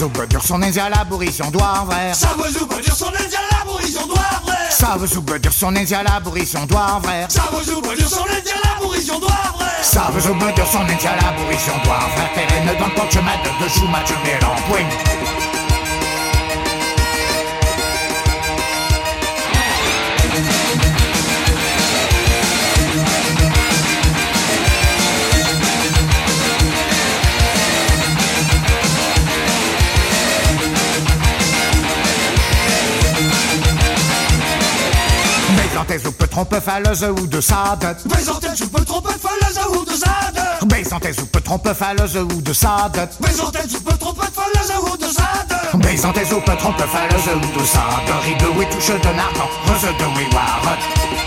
veut dire son indien la bourrition doit vrai. Ça veut dire son indien la bourrition doit vrai. Ça veut dire son indien la bourrition doit vrai. Ça veut dire son indien la bourrition doit vrai. Ça veut dire son indien la bourrition doit vrai. Pérenne dans le porte chemin de chou match mélan point. Baisantez soupe trompe falleuse ou de sade. Baisantez soupe trompe falleuse ou de sade. Baisantez soupe trompe falleuse ou de sade. Baisantez soupe trompe falleuse ou de sade. Baisantez soupe trompe falleuse ou de sade. Rigue oui touche de nardan, rose de oui war.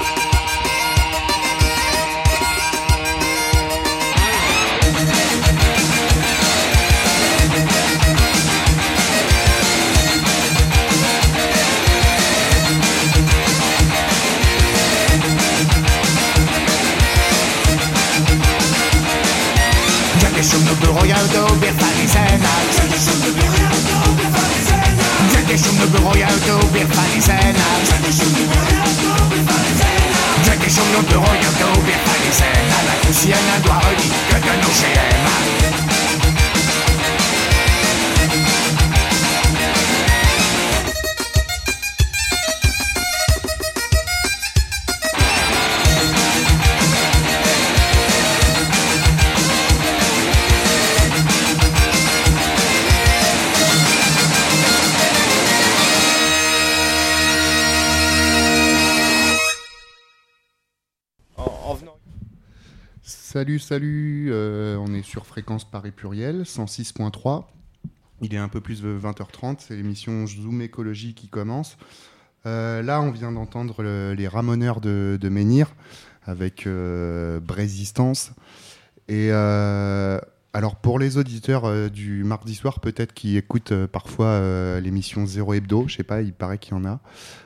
Schon de bureau ja do bir falisena. Jackie schon de bureau ja do bir falisena. Jackie schon de bureau ja do bir falisena. La cousienne doit redire que de nos GM. Salut, on est sur Fréquence Paris Pluriel, 106.3. Il est un peu plus de 20h30, c'est l'émission Zoom Écologie qui commence. Là, on vient d'entendre les Ramoneurs de Menhir avec Brésistance. Et alors, pour les auditeurs du mardi soir, peut-être qui écoutent parfois l'émission Zéro Hebdo, je sais pas, il paraît qu'il y en a.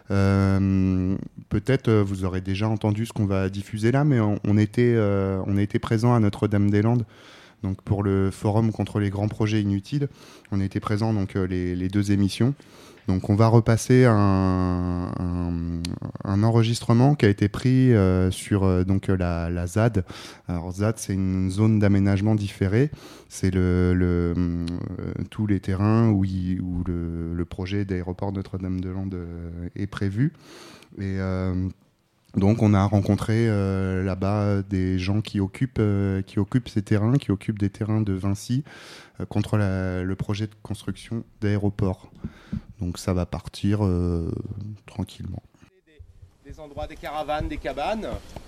Peut-être vous aurez déjà entendu ce qu'on va diffuser là, mais on était présent à Notre-Dame-des-Landes, donc pour le forum contre les grands projets inutiles. On était présent donc les deux émissions. Donc on va repasser un enregistrement qui a été pris sur donc la ZAD. Alors ZAD, c'est une zone d'aménagement différé. C'est tous les terrains où le projet d'aéroport Notre-Dame-des-Landes est prévu. Et donc on a rencontré là-bas des gens qui occupent ces terrains, qui occupent des terrains de Vinci contre le projet de construction d'aéroport. Donc ça va partir tranquillement. Des endroits, des caravanes, des cabanes.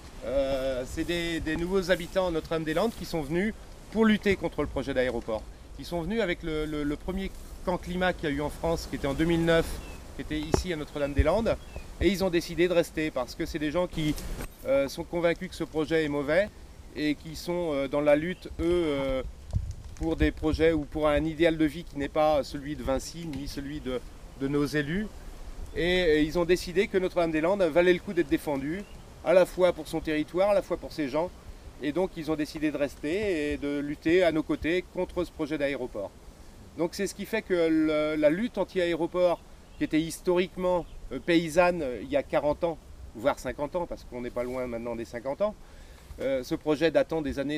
C'est des nouveaux habitants à Notre-Dame-des-Landes qui sont venus pour lutter contre le projet d'aéroport. Ils sont venus avec le premier camp climat qu'il y a eu en France, qui était en 2009, qui était ici à Notre-Dame-des-Landes. Et ils ont décidé de rester parce que c'est des gens qui sont convaincus que ce projet est mauvais et qui sont dans la lutte, eux, pour des projets ou pour un idéal de vie qui n'est pas celui de Vinci ni celui de nos élus. Et ils ont décidé que Notre-Dame-des-Landes valait le coup d'être défendue, à la fois pour son territoire, à la fois pour ses gens. Et donc ils ont décidé de rester et de lutter à nos côtés contre ce projet d'aéroport. Donc c'est ce qui fait que la lutte anti-aéroport, qui était historiquement paysanne il y a 40 ans, voire 50 ans, parce qu'on n'est pas loin maintenant des 50 ans, ce projet datant des années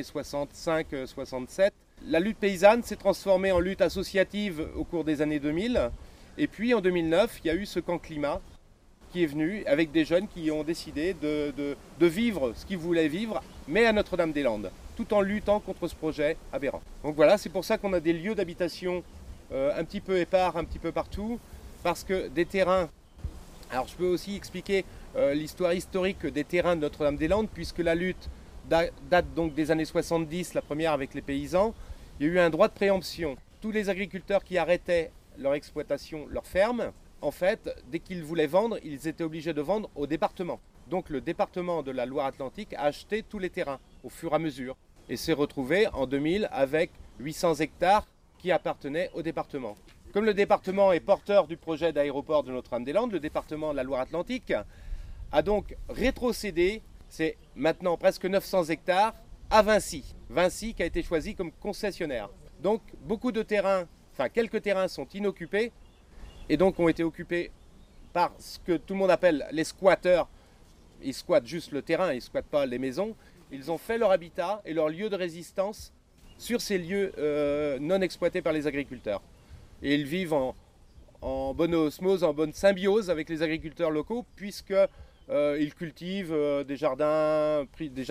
65-67, la lutte paysanne s'est transformée en lutte associative au cours des années 2000. Et puis en 2009, il y a eu ce camp climat qui est venu avec des jeunes qui ont décidé de vivre ce qu'ils voulaient vivre, mais à Notre-Dame-des-Landes, tout en luttant contre ce projet aberrant. Donc voilà, c'est pour ça qu'on a des lieux d'habitation un petit peu épars, un petit peu partout, parce que des terrains... Alors je peux aussi expliquer l'histoire historique des terrains de Notre-Dame-des-Landes, puisque la lutte date donc des années 70, la première avec les paysans. Il y a eu un droit de préemption. Tous les agriculteurs qui arrêtaient leur exploitation, leur ferme, en fait, dès qu'ils voulaient vendre, ils étaient obligés de vendre au département. Donc le département de la Loire-Atlantique a acheté tous les terrains au fur et à mesure et s'est retrouvé en 2000 avec 800 hectares qui appartenaient au département. Comme le département est porteur du projet d'aéroport de Notre-Dame-des-Landes, le département de la Loire-Atlantique a donc rétrocédé, c'est maintenant presque 900 hectares, à Vinci. Vinci qui a été choisi comme concessionnaire. Donc beaucoup de terrains enfin quelques terrains sont inoccupés et donc ont été occupés par ce que tout le monde appelle les squatteurs. Ils squattent juste le terrain, ils ne squattent pas les maisons. Ils ont fait leur habitat et leur lieu de résistance sur ces lieux non exploités par les agriculteurs. Et ils vivent en bonne osmose, en bonne symbiose avec les agriculteurs locaux, puisqu'ils cultivent des jardins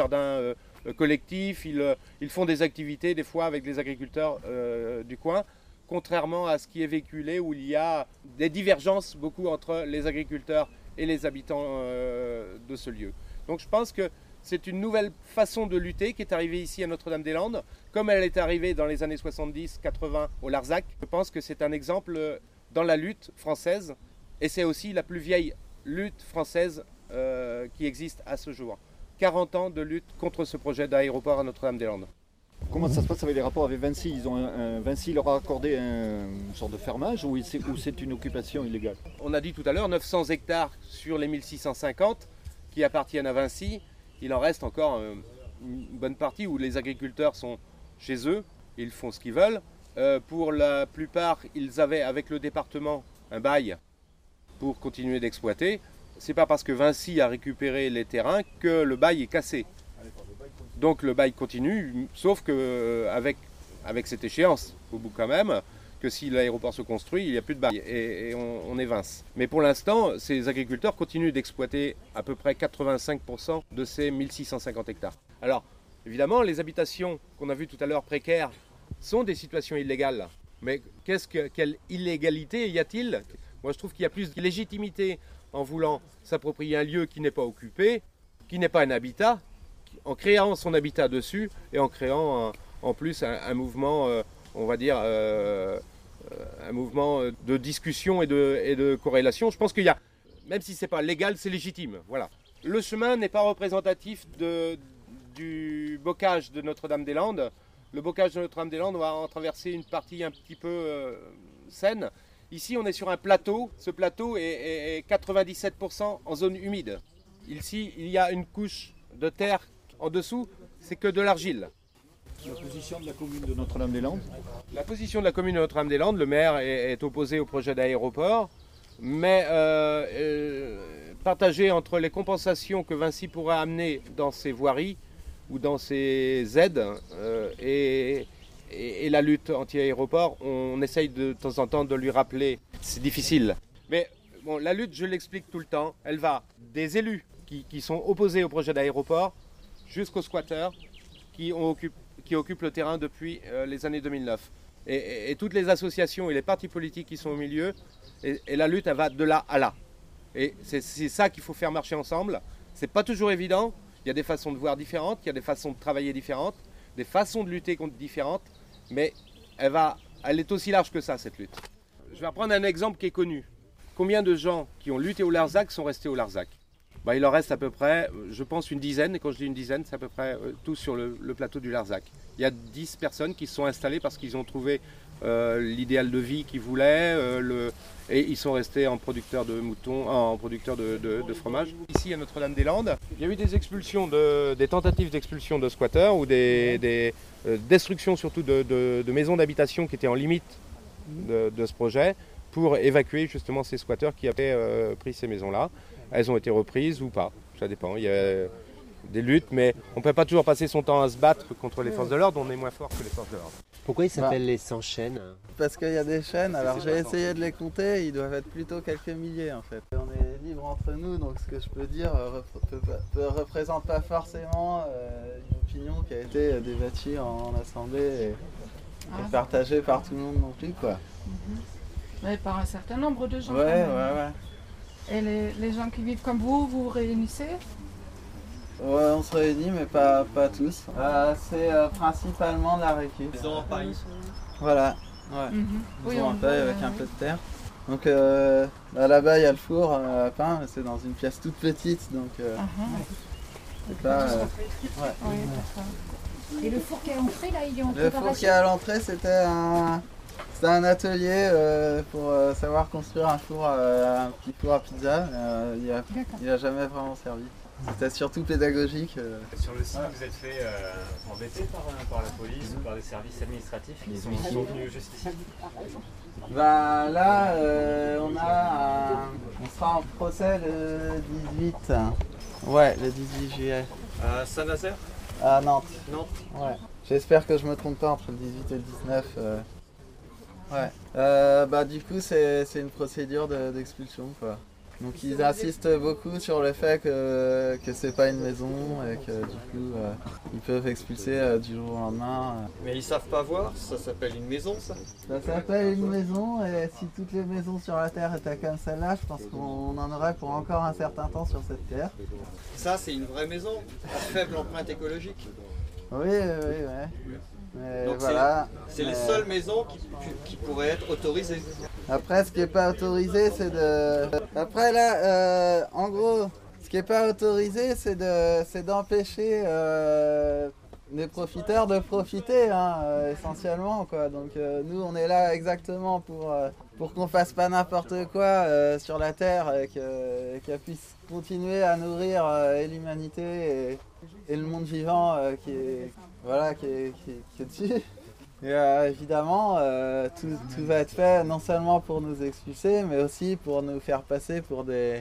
collectifs, ils font des activités des fois avec les agriculteurs du coin, contrairement à ce qui est véhiculé où il y a des divergences beaucoup entre les agriculteurs et les habitants de ce lieu. Donc je pense que c'est une nouvelle façon de lutter qui est arrivée ici à Notre-Dame-des-Landes, comme elle est arrivée dans les années 70-80 au Larzac. Je pense que c'est un exemple dans la lutte française, et c'est aussi la plus vieille lutte française qui existe à ce jour. 40 ans de lutte contre ce projet d'aéroport à Notre-Dame-des-Landes. Comment ça se passe avec les rapports avec Vinci? Vinci leur a accordé une sorte de fermage ou c'est une occupation illégale? On a dit tout à l'heure 900 hectares sur les 1650 qui appartiennent à Vinci. Il en reste encore une bonne partie où les agriculteurs sont chez eux, ils font ce qu'ils veulent. Pour la plupart, ils avaient avec le département un bail pour continuer d'exploiter. C'est pas parce que Vinci a récupéré les terrains que le bail est cassé. Donc le bail continue, sauf qu'avec cette échéance, au bout quand même, que si l'aéroport se construit, il n'y a plus de bail et on évince. Mais pour l'instant, ces agriculteurs continuent d'exploiter à peu près 85% de ces 1650 hectares. Alors, évidemment, les habitations qu'on a vues tout à l'heure précaires sont des situations illégales. Mais quelle illégalité y a-t-il? Moi, je trouve qu'il y a plus de légitimité en voulant s'approprier un lieu qui n'est pas occupé, qui n'est pas un habitat, en créant son habitat dessus et en créant en plus un mouvement, on va dire, un mouvement de discussion et de corrélation. Je pense qu'il y a, même si ce n'est pas légal, c'est légitime. Voilà. Le chemin n'est pas représentatif du bocage de Notre-Dame-des-Landes. Le bocage de Notre-Dame-des-Landes, on va en traverser une partie un petit peu saine. Ici, on est sur un plateau. Ce plateau est 97% en zone humide. Ici, il y a une couche de terre en dessous, c'est que de l'argile. La position de la commune de Notre-Dame-des-Landes? La position de la commune de Notre-Dame-des-Landes, le maire est opposé au projet d'aéroport, mais partagé entre les compensations que Vinci pourrait amener dans ses voiries ou dans ses aides et la lutte anti-aéroport, on essaye de temps en temps de lui rappeler. C'est difficile. Mais bon, la lutte, je l'explique tout le temps, elle va des élus qui sont opposés au projet d'aéroport jusqu'aux squatteurs qui occupent le terrain depuis les années 2009. Et toutes les associations et les partis politiques qui sont au milieu, et la lutte, elle va de là à là. Et c'est ça qu'il faut faire marcher ensemble. C'est pas toujours évident. Il y a des façons de voir différentes, il y a des façons de travailler différentes, des façons de lutter contre différentes, mais elle est aussi large que ça, cette lutte. Je vais reprendre un exemple qui est connu. Combien de gens qui ont lutté au Larzac sont restés au Larzac? Il en reste à peu près, je pense, une dizaine. Et quand je dis une dizaine, c'est à peu près tout sur le plateau du Larzac. Il y a 10 personnes qui se sont installées parce qu'ils ont trouvé l'idéal de vie qu'ils voulaient. Et ils sont restés en producteurs de moutons, en producteurs de fromage. Ici, à Notre-Dame-des-Landes, il y a eu des expulsions, des tentatives d'expulsion de squatteurs ou des destructions surtout de maisons d'habitation qui étaient en limite de ce projet pour évacuer justement ces squatteurs qui avaient pris ces maisons-là. Elles ont été reprises ou pas, ça dépend. Il y a des luttes, mais on ne peut pas toujours passer son temps à se battre contre les forces de l'ordre, on est moins fort que les forces de l'ordre. Pourquoi ils s'appellent les 100 chaînes? Parce qu'il y a des chaînes, alors j'ai essayé de les compter, ils doivent être plutôt quelques milliers en fait. On est libre entre nous, donc ce que je peux dire ne représente pas forcément une opinion qui a été débattue en assemblée et partagée par tout le monde non plus, quoi. Mais par un certain nombre de gens. Ouais. Et les gens qui vivent comme vous, vous réunissez? Ouais, on se réunit, mais pas tous. C'est principalement de la récup. Ils ont un paille. Voilà, ouais. Oui, Ils ont on un le paille voit, avec un peu de terre. Donc là-bas, il y a le four à pain, mais c'est dans une pièce toute petite, donc c'est pas... Oui, d'accord. Et le four qui est à l'entrée, là, il est en Le four qui préparation? est à l'entrée, c'était un atelier pour savoir construire un petit four à pizza. Il a jamais vraiment servi. C'était surtout pédagogique. Sur le site, vous êtes fait embêter par la police ou par des services administratifs qui sont venus juste ici? Bah là, on sera en procès le 18. Ouais, le 18 juillet. À Saint-Nazaire? À Nantes. Nantes. Ouais. J'espère que je me trompe pas entre le 18 et le 19. Ouais. Bah du coup, c'est une procédure d'expulsion, quoi. Donc ils insistent beaucoup sur le fait que c'est pas une maison et que du coup ils peuvent expulser du jour au lendemain. Mais ils savent pas voir, ça s'appelle une maison ça? Ça s'appelle une maison et si toutes les maisons sur la Terre étaient comme celle-là, je pense qu'on en aurait pour encore un certain temps sur cette Terre. Ça c'est une vraie maison, à faible empreinte écologique? Oui, ouais. Mais donc voilà. C'est les seules maisons qui pourraient être autorisées. Après, ce qui n'est pas autorisé, c'est de... Après là, en gros, ce qui n'est pas autorisé, c'est d'empêcher les profiteurs de profiter, hein, essentiellement, quoi. Donc nous, on est là exactement pour qu'on fasse pas n'importe quoi sur la Terre et qu'elle puisse continuer à nourrir et l'humanité et le monde vivant qui est dessus. Et évidemment, tout va être fait non seulement pour nous expulser, mais aussi pour nous faire passer pour des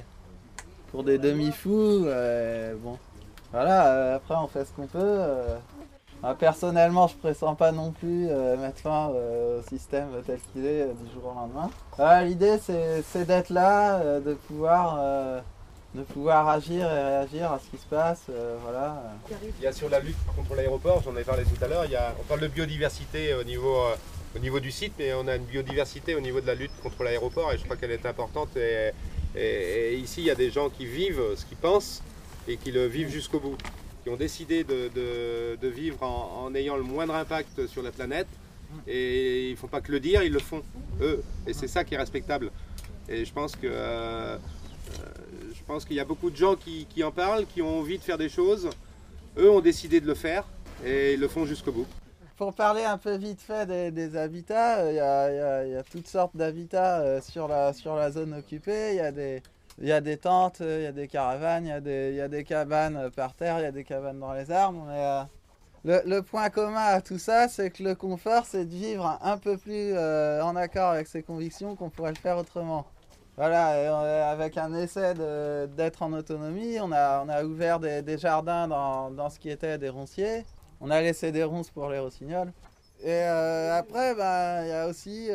demi-fous. Bon, voilà, après on fait ce qu'on peut. Personnellement, je pressens pas non plus mettre fin au système tel qu'il est du jour au lendemain. L'idée, c'est d'être là, de pouvoir agir et réagir à ce qui se passe, voilà. Il y a sur la lutte contre l'aéroport, j'en ai parlé tout à l'heure, on parle de biodiversité au niveau du site, mais on a une biodiversité au niveau de la lutte contre l'aéroport et je crois qu'elle est importante. Et ici, il y a des gens qui vivent ce qu'ils pensent et qui le vivent jusqu'au bout, qui ont décidé de vivre en ayant le moindre impact sur la planète. Et il ne faut pas que le dire, ils le font, eux. Et c'est ça qui est respectable. Et je pense qu'il y a beaucoup de gens qui en parlent, qui ont envie de faire des choses. Eux ont décidé de le faire et ils le font jusqu'au bout. Pour parler un peu vite fait des habitats, il y a toutes sortes d'habitats sur la zone occupée. Il y a des tentes, il y a des caravanes, il y a des cabanes par terre, il y a des cabanes dans les arbres. Mais le point commun à tout ça, c'est que le confort, c'est de vivre un peu plus en accord avec ses convictions qu'on pourrait le faire autrement. Voilà, et avec un essai d'être en autonomie, on a ouvert des jardins dans ce qui était des ronciers. On a laissé des ronces pour les rossignols. Et après, il y a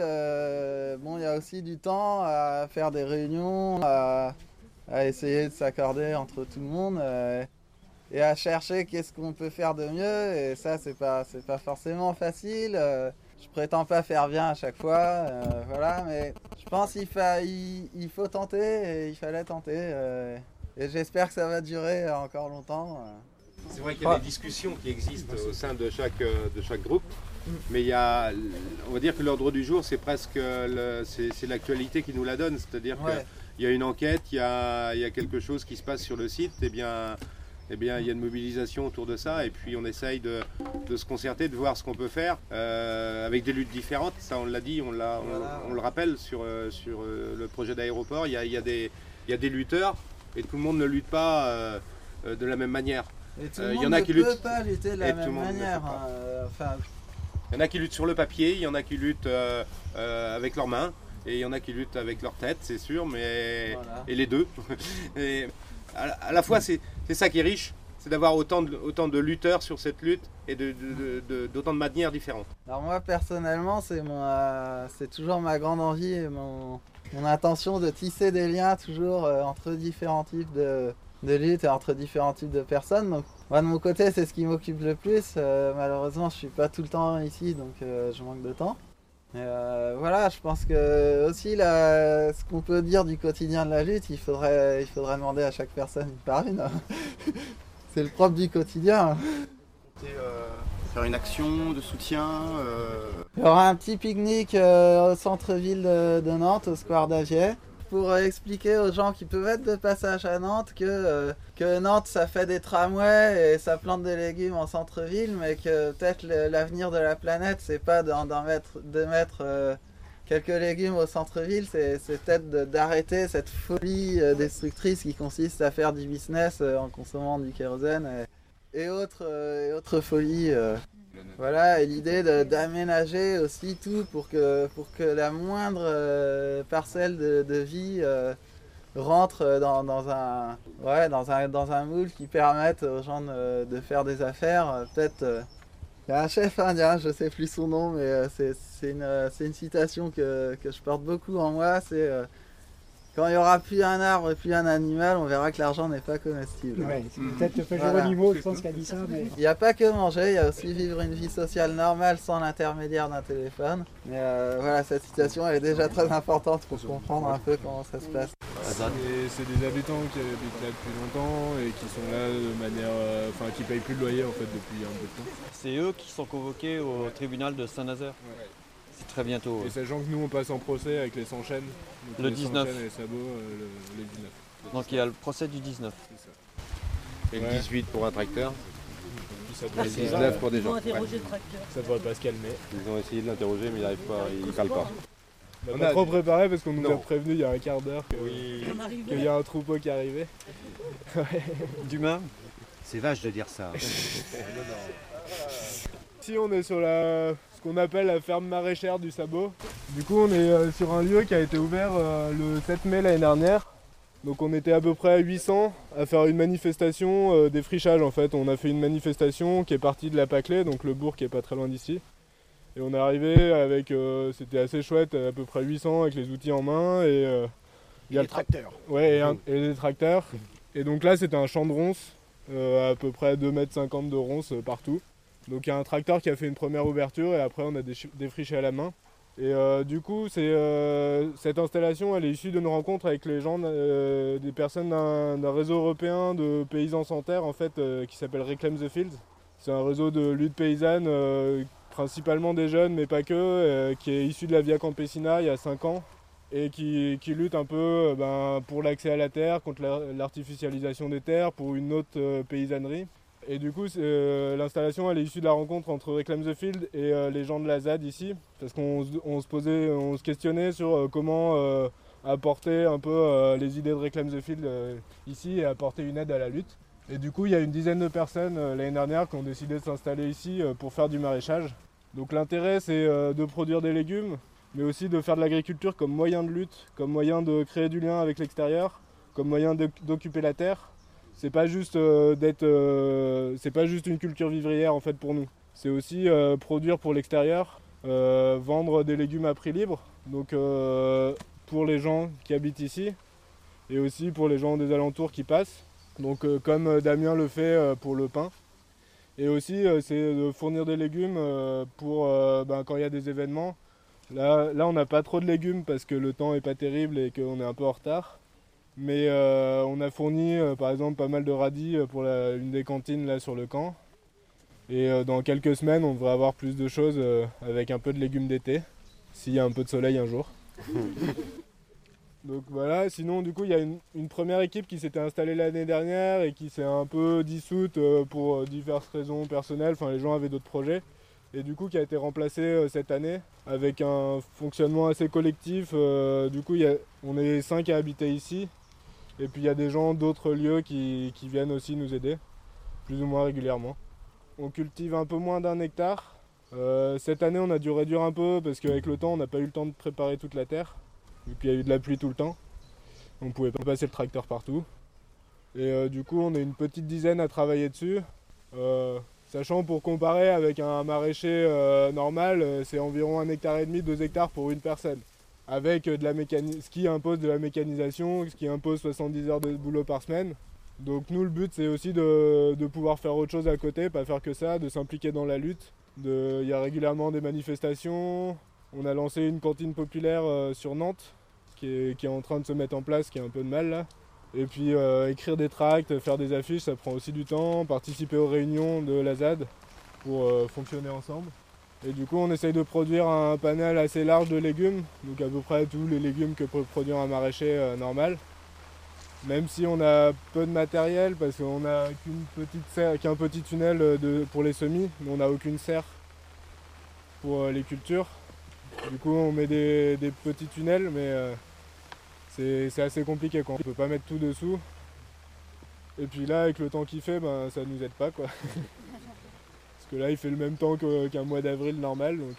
aussi du temps à faire des réunions, à essayer de s'accorder entre tout le monde et à chercher qu'est-ce qu'on peut faire de mieux. Et ça, c'est pas forcément facile. Je prétends pas faire bien à chaque fois, voilà, mais je pense qu'il faut tenter et il fallait tenter. Et j'espère que ça va durer encore longtemps. C'est vrai qu'il y a des discussions qui existent au sein de chaque groupe, mais on va dire que l'ordre du jour, c'est presque c'est l'actualité qui nous la donne, c'est-à-dire qu'il y a une enquête, il y a quelque chose qui se passe sur le site, et bien il y a une mobilisation autour de ça, et puis on essaye de se concerter, de voir ce qu'on peut faire avec des luttes différentes. Ça, on l'a dit, on le rappelle sur le projet d'aéroport, il y a des lutteurs, et tout le monde ne lutte pas de la même manière. Et tout le monde ne peut pas lutter de la même manière. Il y en a qui luttent sur le papier, il y en a qui luttent avec leurs mains, et il y en a qui luttent avec leur tête, c'est sûr, mais et les deux. Et à la fois, c'est ça qui est riche, c'est d'avoir autant de lutteurs sur cette lutte et d'autant de manières différentes. Alors moi, personnellement, c'est toujours ma grande envie et mon intention de tisser des liens toujours entre différents types de lutte et entre différents types de personnes. Donc, moi de mon côté, c'est ce qui m'occupe le plus. Malheureusement, je suis pas tout le temps ici, donc je manque de temps. Et voilà, je pense que aussi ce qu'on peut dire du quotidien de la lutte, il faudrait demander à chaque personne une par une. C'est le propre du quotidien. Faire une action de soutien. Il y aura un petit pique-nique au centre-ville de Nantes, au square d'Avier, pour expliquer aux gens qui peuvent être de passage à Nantes que Nantes, ça fait des tramways et ça plante des légumes en centre-ville, mais que peut-être l'avenir de la planète, c'est pas de mettre quelques légumes au centre-ville, c'est peut-être d'arrêter cette folie destructrice qui consiste à faire du business en consommant du kérosène et autres folies. Voilà, et l'idée d'aménager aussi tout pour que la moindre parcelle de vie rentre dans un moule qui permette aux gens de faire des affaires. Peut-être, il y a un chef indien, je sais plus son nom, mais c'est une citation que je porte beaucoup en moi, c'est quand il n'y aura plus un arbre et plus un animal, on verra que l'argent n'est pas comestible. Ouais, c'est peut-être Geronimo, je pense, qui a dit ça. Mais... Il n'y a pas que manger, il y a aussi vivre une vie sociale normale sans l'intermédiaire d'un téléphone. Mais voilà, cette citation elle est déjà très importante pour comprendre un peu comment ça se passe. C'est des habitants qui habitent là depuis longtemps et qui sont là de manière... qui payent plus de loyer en fait depuis un bout de temps. C'est eux qui sont convoqués au tribunal de Saint-Nazaire. Ouais. C'est très bientôt. Et sachant que nous on passe en procès avec les Sanchènes. Le 19. Et les sabots, le 19. Donc il y a le procès du 19. C'est ça. Et le 18 pour un tracteur. Ça devrait le 19 pour des gens. Ça devrait pas se calmer. Ils ont essayé de l'interroger mais il ne parle pas. On a trop préparé parce qu'on nous a prévenu il y a un quart d'heure qu'il y a un troupeau qui arrivait. D'humains. C'est vache de dire ça. Ici on est sur ce qu'on appelle la ferme maraîchère du Sabot. Du coup on est sur un lieu qui a été ouvert le 7 mai l'année dernière. Donc on était à peu près 800 à faire une manifestation défrichage en fait. On a fait une manifestation qui est partie de la Paclée, donc le bourg qui est pas très loin d'ici. Et on est arrivé avec, c'était assez chouette, à peu près 800 avec les outils en main. Et il y a les tracteurs. Ouais, et les tracteurs. Et donc là c'était un champ de ronces, à peu près 2,50 m de ronces partout. Donc il y a un tracteur qui a fait une première ouverture et après on a défriché à la main. Et du coup cette installation elle est issue de nos rencontres avec les gens, des personnes d'un réseau européen de paysans sans terre en fait, qui s'appelle Reclaim the Fields. C'est un réseau de lutte paysanne, principalement des jeunes mais pas que, qui est issu de la Via Campesina il y a 5 ans. Et qui lutte un peu pour l'accès à la terre, contre l'artificialisation des terres, pour une autre paysannerie. Et du coup, l'installation elle est issue de la rencontre entre Reclaim the Field et les gens de la ZAD ici, parce qu'on se questionnait sur comment apporter un peu les idées de Reclaim the Field ici et apporter une aide à la lutte. Et du coup, il y a une dizaine de personnes l'année dernière qui ont décidé de s'installer ici pour faire du maraîchage. Donc l'intérêt, c'est de produire des légumes, mais aussi de faire de l'agriculture comme moyen de lutte, comme moyen de créer du lien avec l'extérieur, comme moyen d'occuper la terre. C'est pas juste c'est pas juste une culture vivrière en fait pour nous. C'est aussi produire pour l'extérieur, vendre des légumes à prix libre, donc pour les gens qui habitent ici et aussi pour les gens des alentours qui passent. Donc comme Damien le fait pour le pain. Et aussi c'est de fournir des légumes pour quand il y a des événements. Là on n'a pas trop de légumes parce que le temps est pas terrible et qu'on est un peu en retard. Mais on a fourni par exemple pas mal de radis pour une des cantines là sur le camp. Et dans quelques semaines on devrait avoir plus de choses avec un peu de légumes d'été, s'il y a un peu de soleil un jour. Donc voilà, sinon du coup il y a une première équipe qui s'était installée l'année dernière et qui s'est un peu dissoute pour diverses raisons personnelles, enfin les gens avaient d'autres projets. Et du coup qui a été remplacée cette année avec un fonctionnement assez collectif. Du coup on est 5 à habiter ici. Et puis il y a des gens d'autres lieux qui viennent aussi nous aider, plus ou moins régulièrement. On cultive un peu moins d'1 hectare. Cette année on a dû réduire un peu parce qu'avec le temps on n'a pas eu le temps de préparer toute la terre. Et puis il y a eu de la pluie tout le temps. On ne pouvait pas passer le tracteur partout. Et du coup on est une petite dizaine à travailler dessus. Sachant pour comparer avec un maraîcher normal, c'est environ 1,5 hectare, 2 hectares pour une personne. Avec ce qui impose de la mécanisation, ce qui impose 70 heures de boulot par semaine. Donc nous le but c'est aussi de pouvoir faire autre chose à côté, pas faire que ça, de s'impliquer dans la lutte. Il y a régulièrement des manifestations. On a lancé une cantine populaire sur Nantes qui est en train de se mettre en place, qui a un peu de mal là. Et puis écrire des tracts, faire des affiches, ça prend aussi du temps. Participer aux réunions de la ZAD pour fonctionner ensemble. Et du coup on essaye de produire un panel assez large de légumes, donc à peu près tous les légumes que peut produire un maraîcher normal. Même si on a peu de matériel parce qu'on a qu'un petit tunnel pour les semis, mais on n'a aucune serre pour les cultures. Du coup on met des petits tunnels, mais c'est assez compliqué quoi. On peut pas mettre tout dessous. Et puis là avec le temps qu'il fait, ça nous aide pas quoi. Parce que là il fait le même temps qu'un mois d'avril normal, donc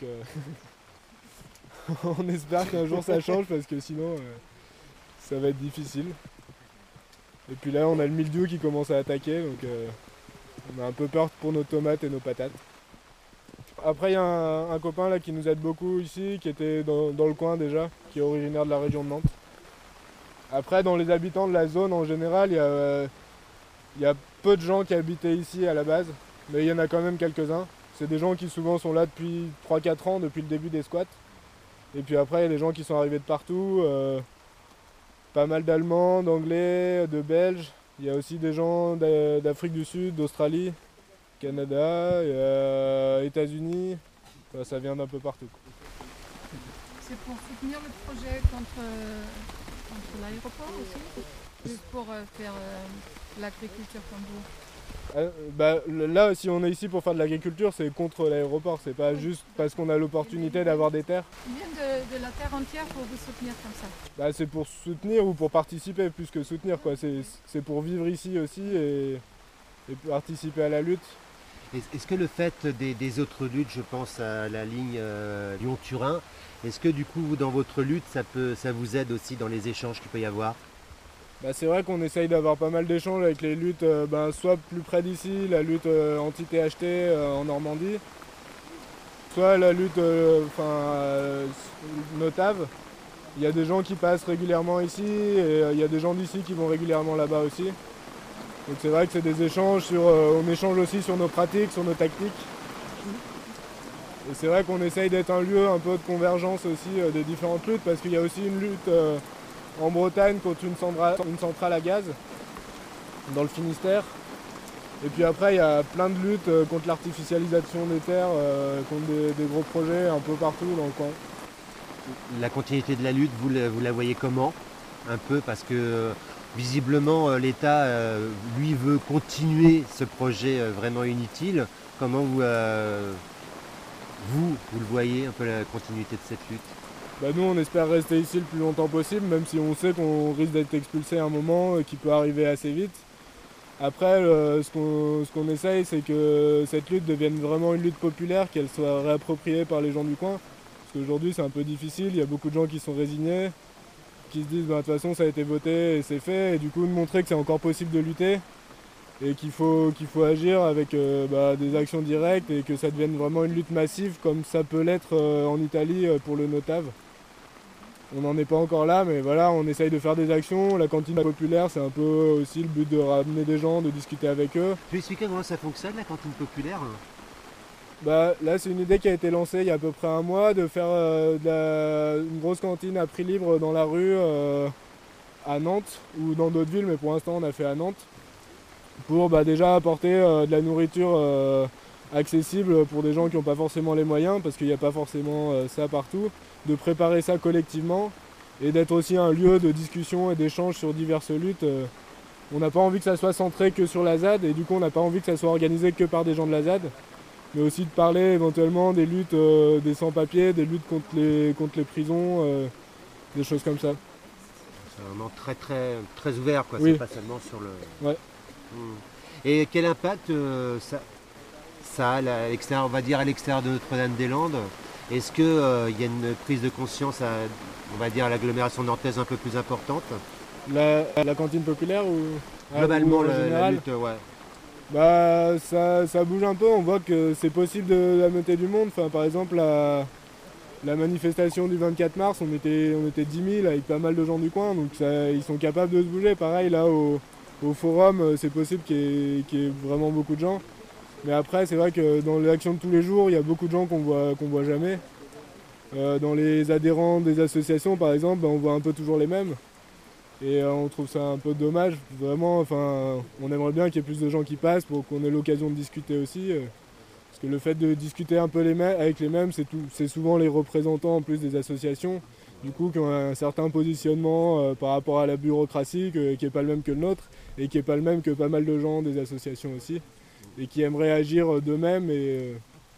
on espère qu'un jour ça change parce que sinon ça va être difficile. Et puis là on a le mildiou qui commence à attaquer, donc on a un peu peur pour nos tomates et nos patates. Après il y a un copain là qui nous aide beaucoup ici, qui était dans le coin déjà, qui est originaire de la région de Nantes. Après dans les habitants de la zone en général, il y a peu de gens qui habitaient ici à la base, mais il y en a quand même quelques-uns. C'est des gens qui souvent sont là depuis 3-4 ans, depuis le début des squats. Et puis après il y a des gens qui sont arrivés de partout, pas mal d'Allemands, d'Anglais, de Belges. Il y a aussi des gens d'Afrique du Sud, d'Australie, Canada, États-Unis. Enfin, ça vient d'un peu partout. C'est pour soutenir le projet contre l'aéroport aussi, juste pour faire l'agriculture comme vous. Là, si on est ici pour faire de l'agriculture, c'est contre l'aéroport, c'est pas juste parce qu'on a l'opportunité d'avoir des terres. Ils viennent de la terre entière pour vous soutenir comme ça. C'est pour soutenir ou pour participer plus que soutenir, quoi. C'est pour vivre ici aussi et participer à la lutte. Est-ce que le fait des autres luttes, je pense à la ligne Lyon-Turin, est-ce que du coup dans votre lutte ça vous aide aussi dans les échanges qu'il peut y avoir? C'est vrai qu'on essaye d'avoir pas mal d'échanges avec les luttes, soit plus près d'ici, la lutte anti-THT en Normandie, soit la lutte Notave. Il y a des gens qui passent régulièrement ici et il y a des gens d'ici qui vont régulièrement là-bas aussi. Donc c'est vrai que c'est des échanges on échange aussi sur nos pratiques, sur nos tactiques. Et c'est vrai qu'on essaye d'être un lieu un peu de convergence aussi des différentes luttes, parce qu'il y a aussi une lutte en Bretagne contre une centrale à gaz dans le Finistère. Et puis après il y a plein de luttes contre l'artificialisation des terres, contre des gros projets un peu partout dans le coin. La continuité de la lutte, vous la voyez comment? Un peu parce que visiblement l'État lui veut continuer ce projet vraiment inutile. Comment vous le voyez un peu la continuité de cette lutte? Nous on espère rester ici le plus longtemps possible, même si on sait qu'on risque d'être expulsé à un moment qui peut arriver assez vite. Après ce qu'on essaye, c'est que cette lutte devienne vraiment une lutte populaire, qu'elle soit réappropriée par les gens du coin. Parce qu'aujourd'hui c'est un peu difficile, il y a beaucoup de gens qui sont résignés, qui se disent de toute façon ça a été voté et c'est fait, et du coup de montrer que c'est encore possible de lutter et qu'il faut agir avec des actions directes et que ça devienne vraiment une lutte massive comme ça peut l'être en Italie pour le Notave. On n'en est pas encore là, mais voilà, on essaye de faire des actions. La cantine populaire, c'est un peu aussi le but de ramener des gens, de discuter avec eux. Tu peux expliquer comment ça fonctionne la cantine populaire? Là c'est une idée qui a été lancée il y a à peu près un mois, de faire une grosse cantine à prix libre dans la rue à Nantes ou dans d'autres villes, mais pour l'instant on a fait à Nantes, pour déjà apporter de la nourriture accessible pour des gens qui n'ont pas forcément les moyens, parce qu'il n'y a pas forcément ça partout, de préparer ça collectivement et d'être aussi un lieu de discussion et d'échange sur diverses luttes. On n'a pas envie que ça soit centré que sur la ZAD, et du coup on n'a pas envie que ça soit organisé que par des gens de la ZAD, mais aussi de parler éventuellement des luttes des sans-papiers, des luttes contre les prisons, des choses comme ça. C'est vraiment très très très ouvert, quoi. Oui. C'est pas seulement sur le. Ouais. Et quel impact ça a à l'extérieur, on va dire à l'extérieur de Notre-Dame-des-Landes? Est-ce qu'il y a une prise de conscience on va dire à l'agglomération nantaise un peu plus importante? La cantine populaire ou globalement ou en la lutte, ouais. Ça bouge un peu, on voit que c'est possible d'amener du monde. Par exemple la manifestation du 24 mars, on était 10 000 avec pas mal de gens du coin, donc ils sont capables de se bouger. Pareil là au forum, c'est possible qu'il y ait vraiment beaucoup de gens. Mais après c'est vrai que dans l'action de tous les jours, il y a beaucoup de gens qu'on voit jamais. Dans les adhérents des associations par exemple, on voit un peu toujours les mêmes. Et on trouve ça un peu dommage, vraiment, on aimerait bien qu'il y ait plus de gens qui passent pour qu'on ait l'occasion de discuter aussi. Parce que le fait de discuter un peu avec les mêmes, c'est souvent les représentants en plus des associations, du coup qui ont un certain positionnement par rapport à la bureaucratie qui n'est pas le même que le nôtre, et qui n'est pas le même que pas mal de gens des associations aussi, et qui aimeraient agir d'eux-mêmes et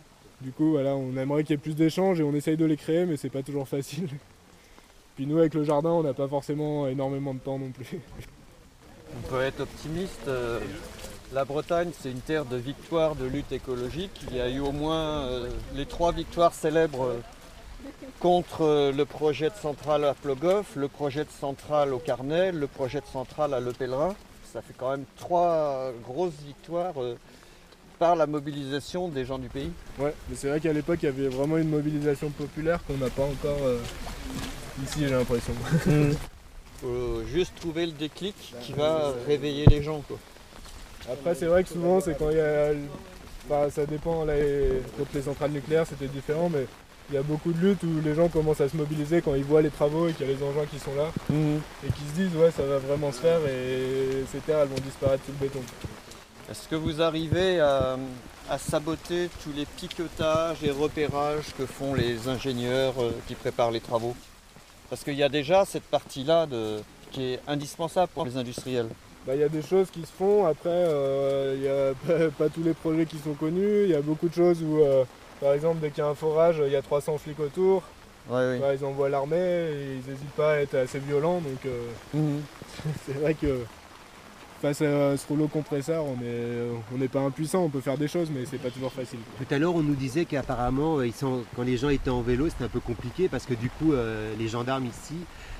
Du coup, voilà, on aimerait qu'il y ait plus d'échanges et on essaye de les créer, mais c'est pas toujours facile. Puis nous, avec le jardin, on n'a pas forcément énormément de temps non plus. On peut être optimiste. La Bretagne, c'est une terre de victoires de lutte écologique. Il y a eu au moins les 3 victoires célèbres contre le projet de centrale à Plogoff, le projet de centrale au Carnet, le projet de centrale à Le Pèlerin. Ça fait quand même 3 grosses victoires par la mobilisation des gens du pays. Ouais, mais c'est vrai qu'à l'époque, il y avait vraiment une mobilisation populaire qu'on n'a pas encore ici, j'ai l'impression. Faut juste trouver le déclic qui va réveiller les gens, quoi. Après, c'est vrai que souvent, c'est quand il y a... Enfin, ça dépend, là, contre les centrales nucléaires, c'était différent, mais il y a beaucoup de luttes où les gens commencent à se mobiliser quand ils voient les travaux et qu'il y a les engins qui sont là, et qui se disent, ouais, ça va vraiment se faire, et ces terres, elles vont disparaître sous le béton. Est-ce que vous arrivez à saboter tous les piquetages et repérages que font les ingénieurs qui préparent les travaux? Parce qu'il y a déjà cette partie-là qui est indispensable pour les industriels. Il y a des choses qui se font, après il n'y a pas tous les projets qui sont connus, il y a beaucoup de choses où par exemple dès qu'il y a un forage, il y a 300 flics autour, ils envoient l'armée et ils n'hésitent pas à être assez violents, donc c'est vrai que face à ce rouleau compresseur, on n'est pas impuissant, on peut faire des choses mais c'est pas toujours facile. Tout à l'heure on nous disait qu'apparemment quand les gens étaient en vélo c'était un peu compliqué parce que du coup les gendarmes ici,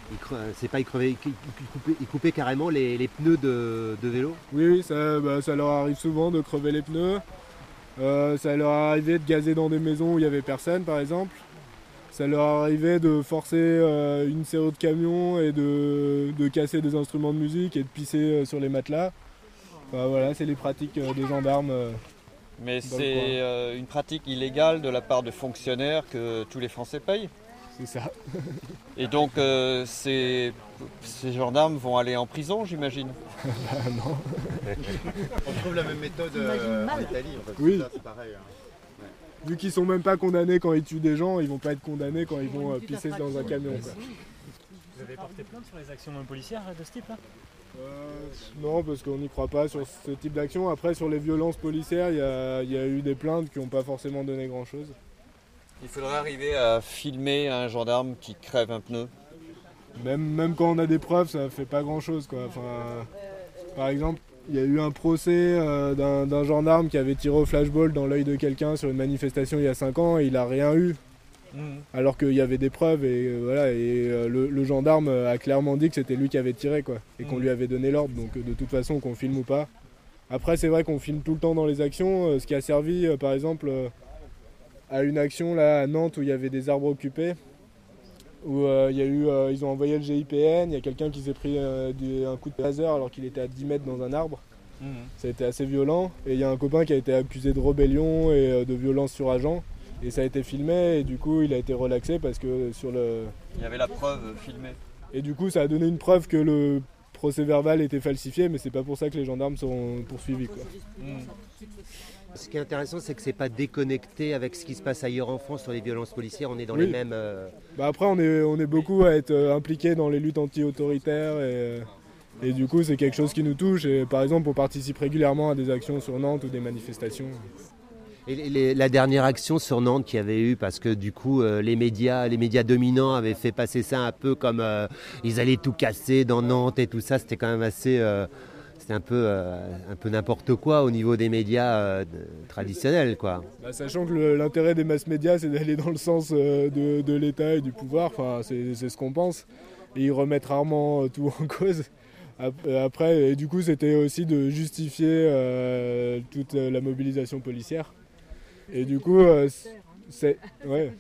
ils coupaient carrément les pneus de vélo. Oui, ça leur arrive souvent de crever les pneus. Ça leur arrivait de gazer dans des maisons où il n'y avait personne par exemple. Ça leur arrivait de forcer une série de camions et de casser des instruments de musique et de pisser sur les matelas. Enfin, voilà, c'est les pratiques des gendarmes. Mais c'est une pratique illégale de la part de fonctionnaires que tous les Français payent. C'est ça. Et donc ces gendarmes vont aller en prison, j'imagine. Non. On trouve la même méthode en Italie, en fait. Oui. Ça, c'est pareil. Ouais. Vu qu'ils sont même pas condamnés quand ils tuent des gens, ils vont pas être condamnés quand ils vont pisser dans un camion. Quoi. Vous avez porté plainte sur les actions policières de ce type-là? Non, parce qu'on n'y croit pas sur ce type d'action. Après, sur les violences policières, il y a eu des plaintes qui n'ont pas forcément donné grand-chose. Il faudrait arriver à filmer un gendarme qui crève un pneu. Même quand on a des preuves, ça fait pas grand-chose, quoi. Enfin, par exemple, il y a eu un procès d'un gendarme qui avait tiré au flashball dans l'œil de quelqu'un sur une manifestation il y a 5 ans et il n'a rien eu. Alors qu'il y avait des preuves et le gendarme a clairement dit que c'était lui qui avait tiré, quoi, et qu'on lui avait donné l'ordre, donc de toute façon qu'on filme ou pas. Après c'est vrai qu'on filme tout le temps dans les actions, ce qui a servi par exemple à une action là à Nantes où il y avait des arbres occupés, où ils ont envoyé le GIPN, il y a quelqu'un qui s'est pris un coup de laser alors qu'il était à 10 mètres dans un arbre. Ça a été assez violent et il y a un copain qui a été accusé de rébellion et de violence sur agent. Et ça a été filmé et du coup il a été relaxé parce que il y avait la preuve filmée. Et du coup ça a donné une preuve que le procès verbal était falsifié, mais c'est pas pour ça que les gendarmes seront poursuivis, quoi. Ce qui est intéressant, c'est que c'est pas déconnecté avec ce qui se passe ailleurs en France sur les violences policières, on est dans les mêmes... Après on est beaucoup à être impliqués dans les luttes anti-autoritaires et du coup c'est quelque chose qui nous touche et par exemple on participe régulièrement à des actions sur Nantes ou des manifestations. Et la dernière action sur Nantes qu'il y avait eu, parce que du coup les médias dominants avaient fait passer ça un peu comme ils allaient tout casser dans Nantes et tout ça, c'était quand même assez... c'était un peu n'importe quoi au niveau des médias traditionnels, quoi. Sachant que l'intérêt des mass médias c'est d'aller dans le sens de l'État et du pouvoir, enfin, c'est ce qu'on pense, et ils remettent rarement tout en cause. Après, et du coup c'était aussi de justifier toute la mobilisation policière. Et du coup, c'est... Ouais.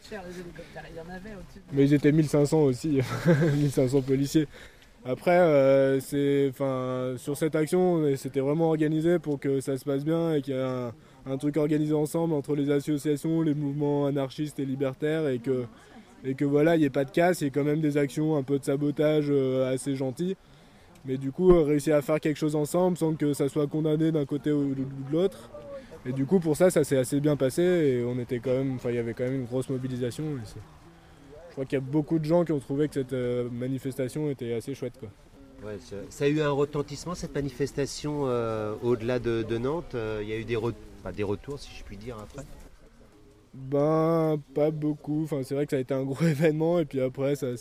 Mais ils étaient 1500 aussi, 1500 policiers. Après, sur cette action, c'était vraiment organisé pour que ça se passe bien et qu'il y ait un truc organisé ensemble entre les associations, les mouvements anarchistes et libertaires et que voilà, il n'y ait pas de casse, il y ait quand même des actions, un peu de sabotage assez gentilles. Mais du coup, réussir à faire quelque chose ensemble sans que ça soit condamné d'un côté ou de l'autre. Et du coup, pour ça s'est assez bien passé et on était quand même, il y avait quand même une grosse mobilisation. Je crois qu'il y a beaucoup de gens qui ont trouvé que cette manifestation était assez chouette, quoi. Ouais, ça a eu un retentissement cette manifestation au-delà de Nantes. Il y a eu des retours, si je puis dire, après. Ben, pas beaucoup. Enfin, c'est vrai que ça a été un gros événement et puis après, ça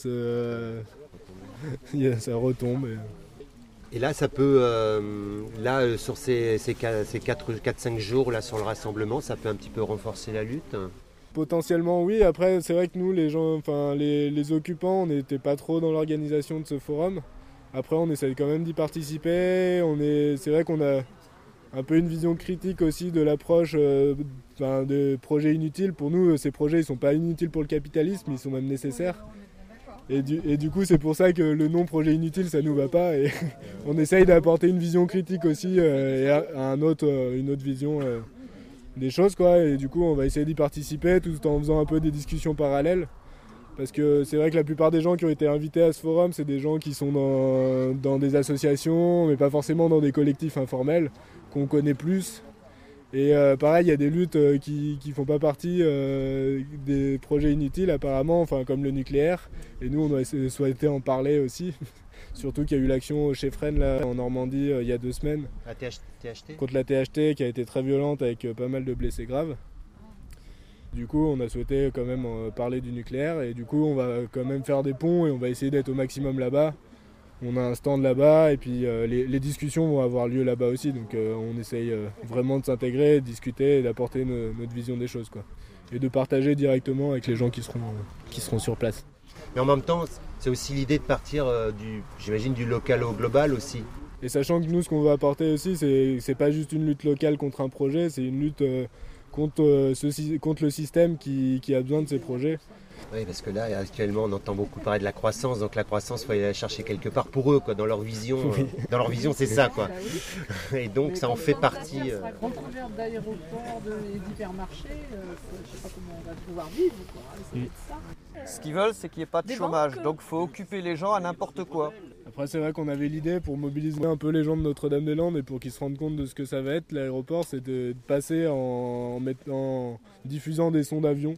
retombe. Et là, ça peut, sur ces 4-5 jours là, sur le rassemblement, ça peut un petit peu renforcer la lutte. Potentiellement, oui. Après, c'est vrai que nous, les occupants, on n'était pas trop dans l'organisation de ce forum. Après, on essaye quand même d'y participer. C'est vrai qu'on a un peu une vision critique aussi de l'approche des projets inutiles. Pour nous, ces projets, ils ne sont pas inutiles pour le capitalisme, ils sont même nécessaires. Et du coup, c'est pour ça que le nom projet inutile, ça nous va pas. Et on essaye d'apporter une vision critique aussi et une autre vision des choses, quoi. Et du coup, on va essayer d'y participer tout en faisant un peu des discussions parallèles. Parce que c'est vrai que la plupart des gens qui ont été invités à ce forum, c'est des gens qui sont dans des associations, mais pas forcément dans des collectifs informels, qu'on connaît plus. Et pareil, il y a des luttes qui font pas partie des projets inutiles apparemment, enfin comme le nucléaire. Et nous, on a souhaité en parler aussi. Surtout qu'il y a eu l'action chez Fresnes là, en Normandie il y a 2 semaines. La THT contre la THT qui a été très violente avec pas mal de blessés graves. Du coup, on a souhaité quand même parler du nucléaire et du coup, on va quand même faire des ponts et on va essayer d'être au maximum là-bas. On a un stand là-bas et puis les discussions vont avoir lieu là-bas aussi. Donc on essaye vraiment de s'intégrer, de discuter et d'apporter notre vision des choses, quoi. Et de partager directement avec les gens qui seront sur place. Mais en même temps, c'est aussi l'idée de partir j'imagine, du local au global aussi. Et sachant que nous, ce qu'on veut apporter aussi, c'est pas juste une lutte locale contre un projet, c'est une lutte contre le système qui a besoin de ces projets. Oui, parce que là, actuellement, on entend beaucoup parler de la croissance, donc la croissance, il faut aller la chercher quelque part pour eux, quoi, dans leur vision. Oui. Dans leur vision, c'est ça, quoi. Et donc, ça en fait partie. Recouvert d'aéroports et d'hypermarchés, je sais pas comment on va pouvoir vivre, quoi. Ça va être ça. Ce qu'ils veulent, c'est qu'il n'y ait pas de chômage, donc il faut occuper les gens à n'importe quoi. Après, c'est vrai qu'on avait l'idée pour mobiliser un peu les gens de Notre-Dame-des-Landes et pour qu'ils se rendent compte de ce que ça va être, l'aéroport, c'est de passer en diffusant des sons d'avion.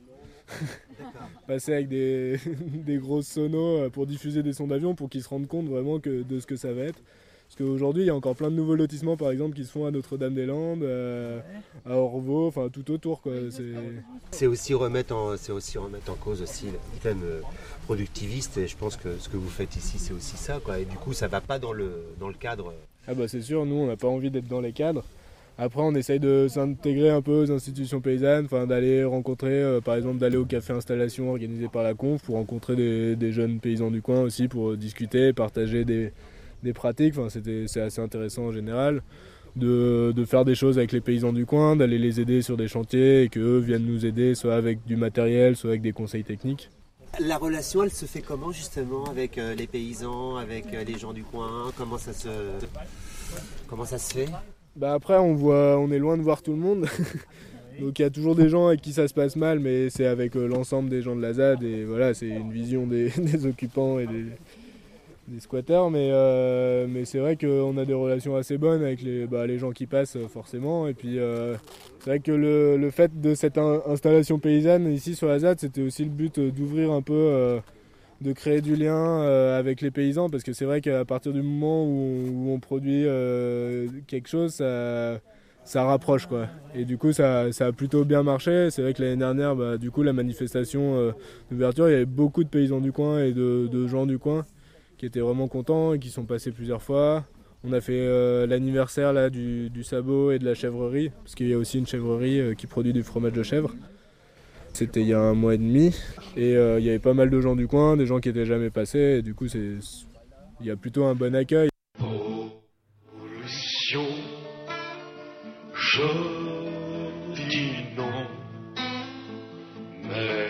Passer avec des grosses sonos pour diffuser des sons d'avion pour qu'ils se rendent compte vraiment de ce que ça va être. Parce qu'aujourd'hui, il y a encore plein de nouveaux lotissements, par exemple, qui se font à Notre-Dame-des-Landes, à Orvaux, enfin tout autour, quoi. C'est aussi remettre en cause aussi le système productiviste. Et je pense que ce que vous faites ici, c'est aussi ça, quoi. Et du coup, ça ne va pas dans le cadre. Ah bah c'est sûr, nous, on n'a pas envie d'être dans les cadres. Après, on essaye de s'intégrer un peu aux institutions paysannes, d'aller rencontrer, par exemple, d'aller au café installation organisé par la Conf pour rencontrer des jeunes paysans du coin aussi, pour discuter, partager des pratiques. C'est assez intéressant en général de faire des choses avec les paysans du coin, d'aller les aider sur des chantiers et qu'eux viennent nous aider, soit avec du matériel, soit avec des conseils techniques. La relation, elle se fait comment justement avec les paysans, avec les gens du coin? Comment ça se fait? Bah après, on est loin de voir tout le monde. Donc il y a toujours des gens avec qui ça se passe mal, mais c'est avec l'ensemble des gens de la ZAD. Et voilà, c'est une vision des occupants et des squatteurs. Mais c'est vrai qu'on a des relations assez bonnes avec les gens qui passent forcément. Et puis c'est vrai que le fait de cette installation paysanne ici sur la ZAD, c'était aussi le but d'ouvrir un peu... de créer du lien avec les paysans, parce que c'est vrai qu'à partir du moment où on produit quelque chose, ça rapproche, quoi. Et du coup, ça a plutôt bien marché. C'est vrai que l'année dernière, du coup, la manifestation d'ouverture, il y avait beaucoup de paysans du coin et de gens du coin qui étaient vraiment contents et qui sont passés plusieurs fois. On a fait l'anniversaire là, du sabot et de la chèvrerie, parce qu'il y a aussi une chèvrerie qui produit du fromage de chèvre. C'était il y a 1 mois et demi et il y avait pas mal de gens du coin, des gens qui n'étaient jamais passés et du coup il y a plutôt un bon accueil. Pollution, je dis non, mais...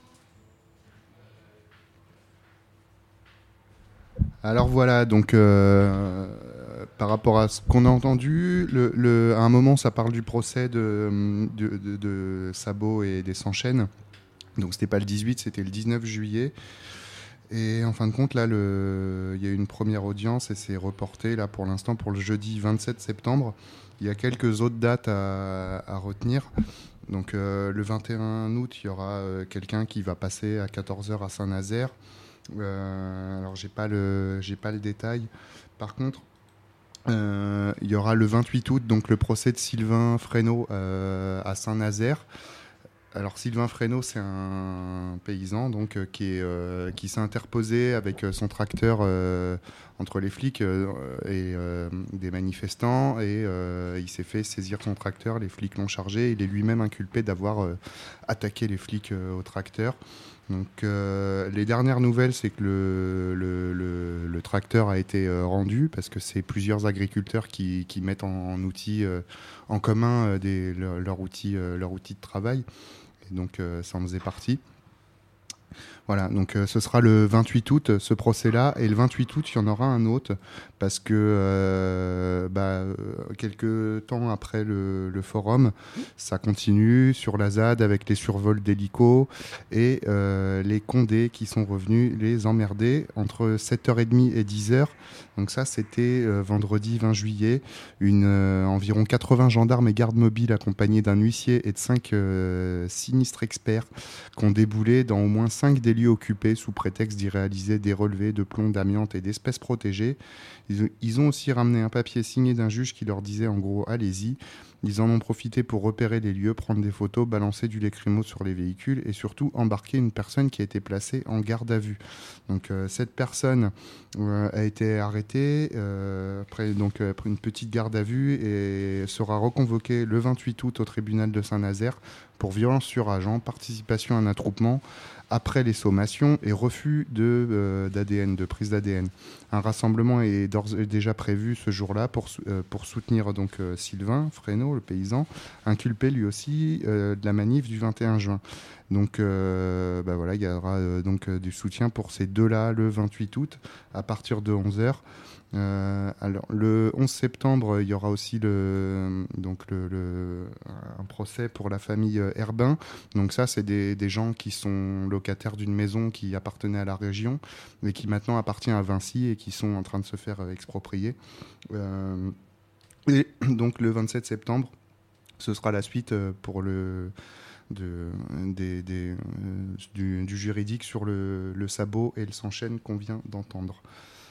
Alors voilà, donc par rapport à ce qu'on a entendu, à un moment ça parle du procès de Sabot et des Sans-Chaînes. Donc c'était pas le 18, c'était le 19 juillet. Et en fin de compte, là, il y a eu une première audience et c'est reporté là pour l'instant pour le jeudi 27 septembre. Il y a quelques autres dates à retenir. Donc le 21 août, il y aura quelqu'un qui va passer à 14h à Saint-Nazaire. Alors j'ai pas le détail. Par contre, il y aura le 28 août donc le procès de Sylvain Fresneau à Saint-Nazaire. Alors Sylvain Fresneau, c'est un paysan donc, qui s'est interposé avec son tracteur entre les flics et des manifestants et il s'est fait saisir son tracteur, les flics l'ont chargé, il est lui-même inculpé d'avoir attaqué les flics au tracteur. Donc les dernières nouvelles, c'est que le tracteur a été rendu parce que c'est plusieurs agriculteurs qui mettent en outil en commun leur outil de travail. Et donc ça en faisait partie. Voilà, donc ce sera le 28 août, ce procès-là. Et le 28 août, il y en aura un autre, parce que quelques temps après le forum, ça continue sur la ZAD avec les survols d'hélicos et les condés qui sont revenus les emmerder entre 7h30 et 10h. Donc ça, c'était vendredi 20 juillet. Environ 80 gendarmes et gardes mobiles accompagnés d'un huissier et de 5 sinistres experts qui ont déboulé dans au moins 5 des lieux occupés sous prétexte d'y réaliser des relevés de plomb, d'amiante et d'espèces protégées. Ils ont aussi ramené un papier signé d'un juge qui leur disait en gros « allez-y ». Ils en ont profité pour repérer les lieux, prendre des photos, balancer du lacrymo sur les véhicules et surtout embarquer une personne qui a été placée en garde à vue. Donc cette personne a été arrêtée après une petite garde à vue et sera reconvoquée le 28 août au tribunal de Saint-Nazaire pour violence sur agent, participation à un attroupement après les sommations et refus d'ADN, de prise d'ADN. Un rassemblement est d'ores et déjà prévu ce jour-là pour soutenir donc Sylvain Fresneau, le paysan, inculpé lui aussi de la manif du 21 juin. Donc voilà, il y aura donc du soutien pour ces deux-là le 28 août à partir de 11h. Alors, le 11 septembre, il y aura aussi un procès pour la famille Herbin. Donc ça, c'est des gens qui sont locataires d'une maison qui appartenait à la région, mais qui maintenant appartient à Vinci et qui sont en train de se faire exproprier. Et donc le 27 septembre, ce sera la suite pour du juridique sur le sabot et le s'enchaîne qu'on vient d'entendre.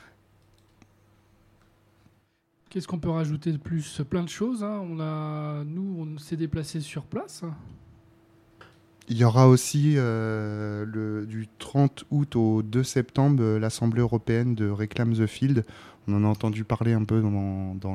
Qu'est-ce qu'on peut rajouter de plus ? Plein de choses. Hein. On s'est déplacés sur place. Il y aura aussi du 30 août au 2 septembre l'Assemblée européenne de Reclaim the Field. On en a entendu parler un peu dans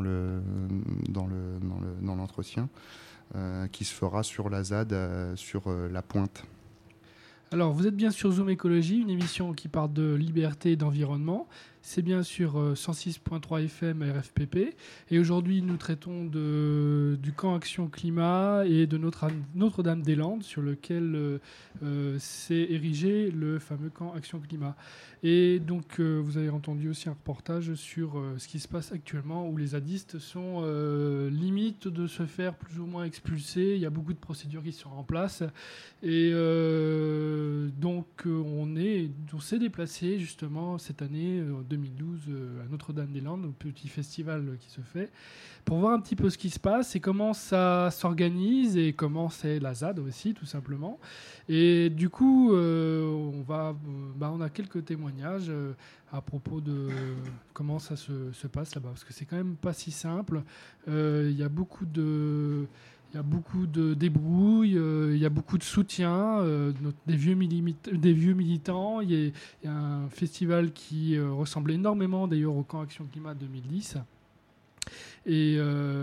l'entretien qui se fera sur la ZAD, sur la Pointe. Alors, vous êtes bien sur Zoom Écologie, une émission qui parle de liberté et d'environnement. C'est bien sur 106.3 FM RFPP. Et aujourd'hui, nous traitons du camp Action Climat et de Notre-Dame-des-Landes, sur lequel s'est érigé le fameux camp Action Climat. Et donc, vous avez entendu aussi un reportage sur ce qui se passe actuellement, où les zadistes sont limite de se faire plus ou moins expulser. Il y a beaucoup de procédures qui sont en place. Et donc, on s'est déplacé justement cette année, 2012, à Notre-Dame-des-Landes, au petit festival qui se fait, pour voir un petit peu ce qui se passe et comment ça s'organise et comment c'est la ZAD aussi, tout simplement. Et du coup, on a quelques témoignages à propos de comment ça se passe là-bas, parce que c'est quand même pas si simple. Il y a beaucoup de débrouilles, il y a beaucoup de soutien, des vieux militants. Il y a un festival qui ressemble énormément d'ailleurs au camp Action Climat 2010. Et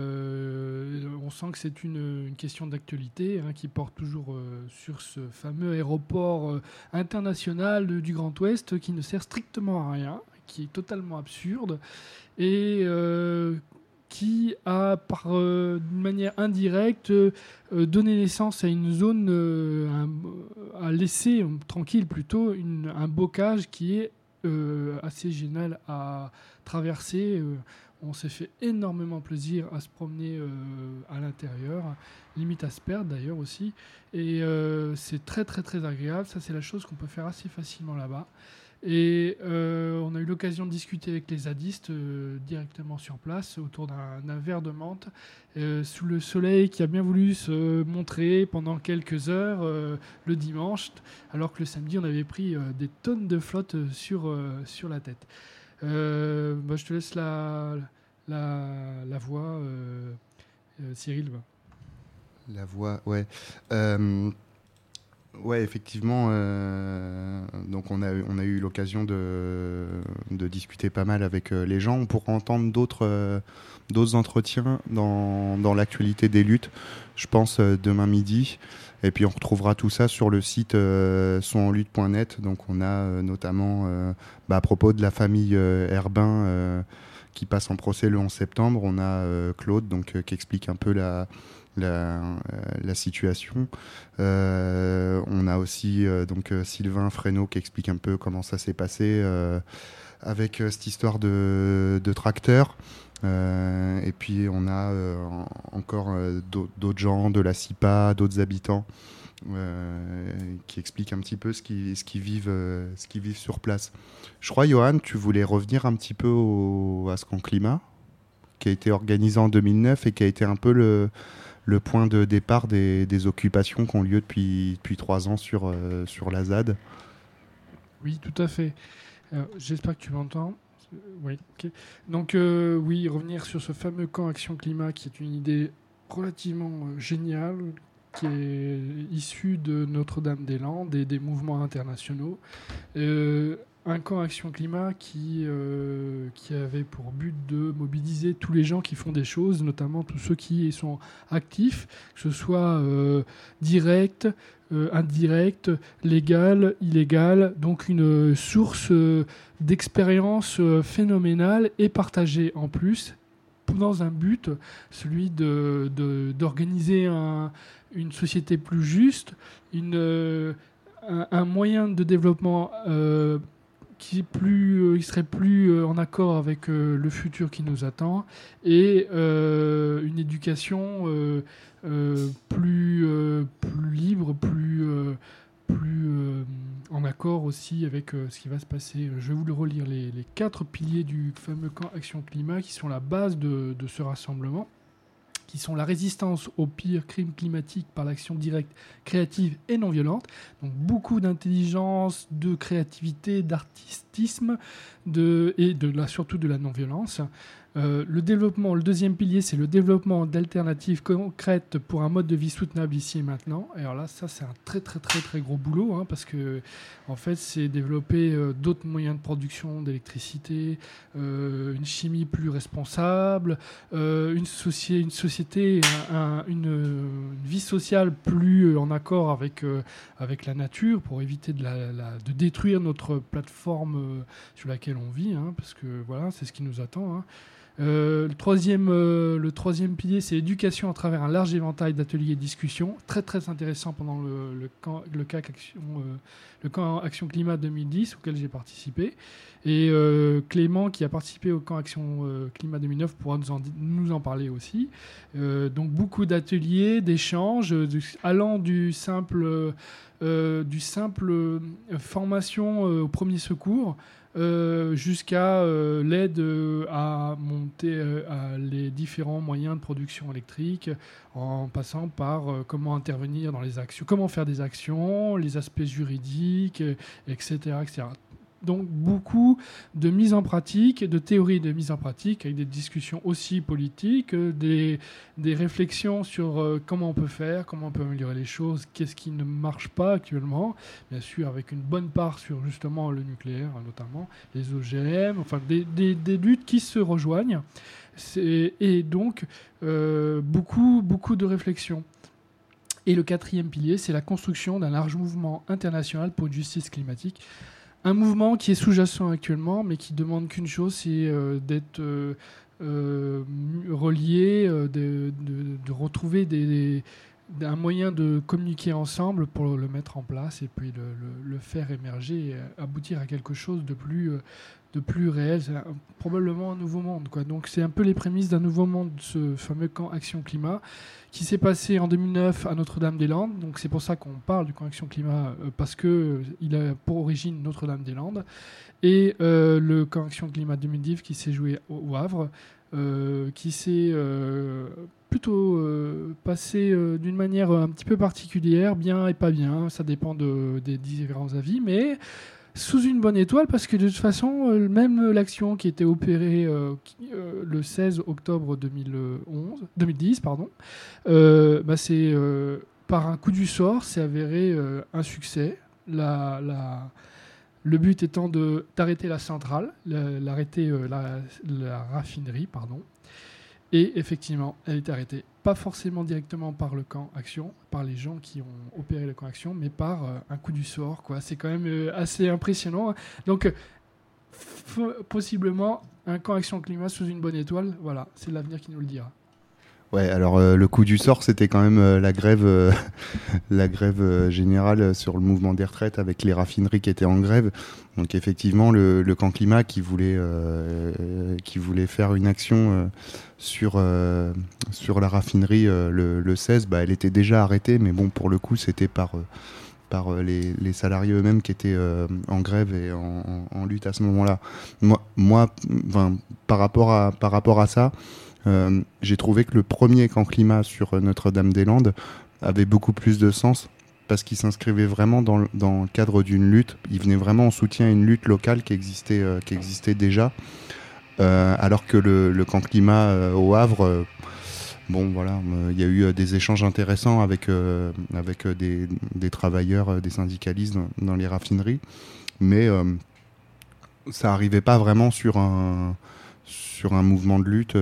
on sent que c'est une question d'actualité qui porte toujours sur ce fameux aéroport international du Grand Ouest qui ne sert strictement à rien, qui est totalement absurde et qui a, d'une manière indirecte, donné naissance à une zone, à laisser tranquille plutôt, un bocage qui est assez génial à traverser. On s'est fait énormément plaisir à se promener à l'intérieur, limite à se perdre d'ailleurs aussi. Et c'est très très très agréable. Ça, c'est la chose qu'on peut faire assez facilement là-bas. Et on a eu l'occasion de discuter avec les zadistes directement sur place autour d'un verre de menthe sous le soleil qui a bien voulu se montrer pendant quelques heures le dimanche, alors que le samedi on avait pris des tonnes de flotte sur la tête. Je te laisse la voix, Cyril. La voix, ouais. Ouais, effectivement. Donc on a eu l'occasion de discuter pas mal avec les gens. On pourra entendre d'autres entretiens dans l'actualité des luttes, je pense demain midi. Et puis on retrouvera tout ça sur le site sonenlutte.net. Donc on a notamment à propos de la famille Herbin qui passe en procès le 11 septembre. On a Claude qui explique un peu la situation. On a aussi Sylvain Fresneau qui explique un peu comment ça s'est passé avec cette histoire de tracteur. Et puis on a encore d'autres gens de la CIPA, d'autres habitants qui expliquent un petit peu ce qu'ils vivent sur place. Je crois, Johan, tu voulais revenir un petit peu à ce camp climat qui a été organisé en 2009 et qui a été un peu le point de départ des occupations qui ont lieu depuis 3 ans sur la ZAD. Oui, tout à fait. J'espère que tu m'entends. Oui, ok. Donc oui, revenir sur ce fameux camp Action Climat qui est une idée relativement géniale, qui est issue de Notre-Dame-des-Landes et des mouvements internationaux. Un camp Action Climat qui avait pour but de mobiliser tous les gens qui font des choses, notamment tous ceux qui sont actifs, que ce soit direct, indirect, légal, illégal, donc une source d'expérience phénoménale et partagée en plus, dans un but, celui d'organiser une société plus juste, un moyen de développement qui serait plus en accord avec le futur qui nous attend, et une éducation plus libre, plus en accord aussi avec ce qui va se passer. Je vais vous le relire, les 4 piliers du fameux camp Action Climat qui sont la base de ce rassemblement, qui sont la résistance aux pires crimes climatiques par l'action directe, créative et non violente. Donc beaucoup d'intelligence, de créativité, d'artistisme surtout de la non-violence. Le deuxième pilier, c'est le développement d'alternatives concrètes pour un mode de vie soutenable ici et maintenant. Et alors là, ça, c'est un très très très très gros boulot, parce que en fait, c'est développer d'autres moyens de production d'électricité, une chimie plus responsable, une société, une vie sociale plus en accord avec la nature, pour éviter de détruire notre plateforme sur laquelle on vit, parce que voilà, c'est ce qui nous attend. Le troisième pilier, c'est l'éducation à travers un large éventail d'ateliers et discussions. Très très intéressant pendant le camp Action Climat 2010 auquel j'ai participé. Et Clément, qui a participé au camp Action Climat 2009, pourra nous en parler aussi. Donc beaucoup d'ateliers, d'échanges, allant du simple formation au premier secours, jusqu'à l'aide à monter les différents moyens de production électrique, en passant par comment intervenir dans les actions, comment faire des actions, les aspects juridiques, etc., etc. Donc beaucoup de mise en pratique, de théories de mise en pratique, avec des discussions aussi politiques, des réflexions sur comment on peut faire, comment on peut améliorer les choses, qu'est-ce qui ne marche pas actuellement, bien sûr avec une bonne part sur justement le nucléaire, notamment les OGM, enfin des luttes qui se rejoignent, et donc beaucoup de réflexions. Et le 4e pilier, c'est la construction d'un large mouvement international pour une justice climatique. Un mouvement qui est sous-jacent actuellement, mais qui demande qu'une chose, c'est d'être relié, de retrouver un moyen de communiquer ensemble pour le mettre en place et puis le faire émerger et aboutir à quelque chose de plus réel. C'est probablement un nouveau monde, quoi. Donc c'est un peu les prémices d'un nouveau monde, ce fameux camp Action Climat, qui s'est passé en 2009 à Notre-Dame-des-Landes. Donc c'est pour ça qu'on parle du camp Action Climat, parce qu'il a pour origine Notre-Dame-des-Landes. Et le camp Action Climat 2010 qui s'est joué au Havre, qui s'est plutôt passé d'une manière un petit peu particulière, bien et pas bien, ça dépend des différents avis, mais sous une bonne étoile, parce que de toute façon, même l'action qui était opérée le 16 octobre 2010, c'est par un coup du sort, s'est avéré un succès. Le but étant d'arrêter la centrale, l'arrêter la raffinerie, pardon. Et effectivement, elle est arrêtée. Pas forcément directement par le camp Action, par les gens qui ont opéré le camp Action, mais par un coup du sort, quoi. C'est quand même assez impressionnant. Donc, possiblement, un camp Action Climat sous une bonne étoile, voilà, c'est l'avenir qui nous le dira. Ouais, alors le coup du sort, c'était quand même la grève générale sur le mouvement des retraites avec les raffineries qui étaient en grève. Donc effectivement, le camp climat qui voulait faire une action sur la raffinerie le 16, elle était déjà arrêtée, mais bon, pour le coup, c'était par les salariés eux-mêmes qui étaient en grève et en lutte à ce moment-là. Moi, par rapport à ça, j'ai trouvé que le premier camp climat sur Notre-Dame-des-Landes avait beaucoup plus de sens parce qu'il s'inscrivait vraiment dans le cadre d'une lutte. Il venait vraiment en soutien à une lutte locale qui existait déjà, alors que le camp climat au Havre, il y a eu des échanges intéressants avec des travailleurs, des syndicalistes dans les raffineries, mais ça n'arrivait pas vraiment sur un mouvement de lutte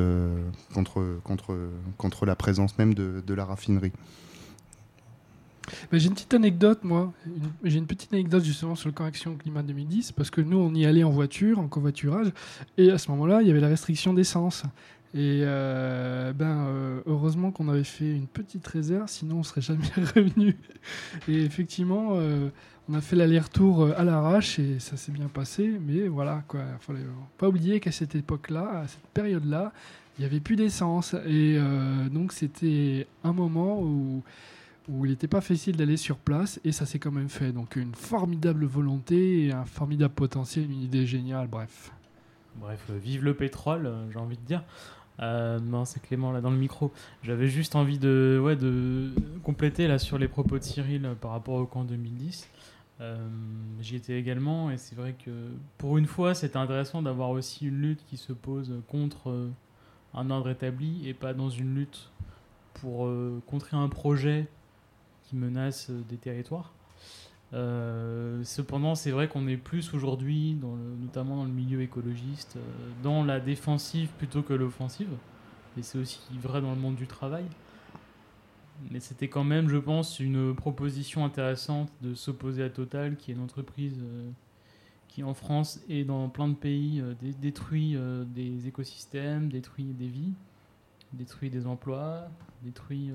contre la présence même de la raffinerie. J'ai une petite anecdote, moi. J'ai une petite anecdote justement sur le camp Action Climat 2010, parce que nous, on y allait en voiture, en covoiturage, et à ce moment-là, il y avait la restriction d'essence. Et heureusement qu'on avait fait une petite réserve, sinon on ne serait jamais revenu. Et effectivement, on a fait l'aller-retour à l'arrache et ça s'est bien passé. Mais voilà, quoi. Il ne fallait pas oublier qu'à cette époque-là, à cette période-là, il n'y avait plus d'essence. Et donc c'était un moment où il n'était pas facile d'aller sur place et ça s'est quand même fait. Donc une formidable volonté et un formidable potentiel, une idée géniale, bref. Vive le pétrole, j'ai envie de dire. Non, c'est Clément là dans le micro. J'avais juste envie de compléter là sur les propos de Cyril par rapport au camp 2010. J'y étais également et c'est vrai que pour une fois c'était intéressant d'avoir aussi une lutte qui se pose contre un ordre établi et pas dans une lutte pour contrer un projet qui menace des territoires. Cependant, c'est vrai qu'on est plus aujourd'hui, notamment dans le milieu écologiste, dans la défensive plutôt que l'offensive. Et c'est aussi vrai dans le monde du travail. Mais c'était quand même, je pense, une proposition intéressante de s'opposer à Total, qui est une entreprise qui, en France et dans plein de pays, détruit des écosystèmes, détruit des vies, détruit des emplois, détruit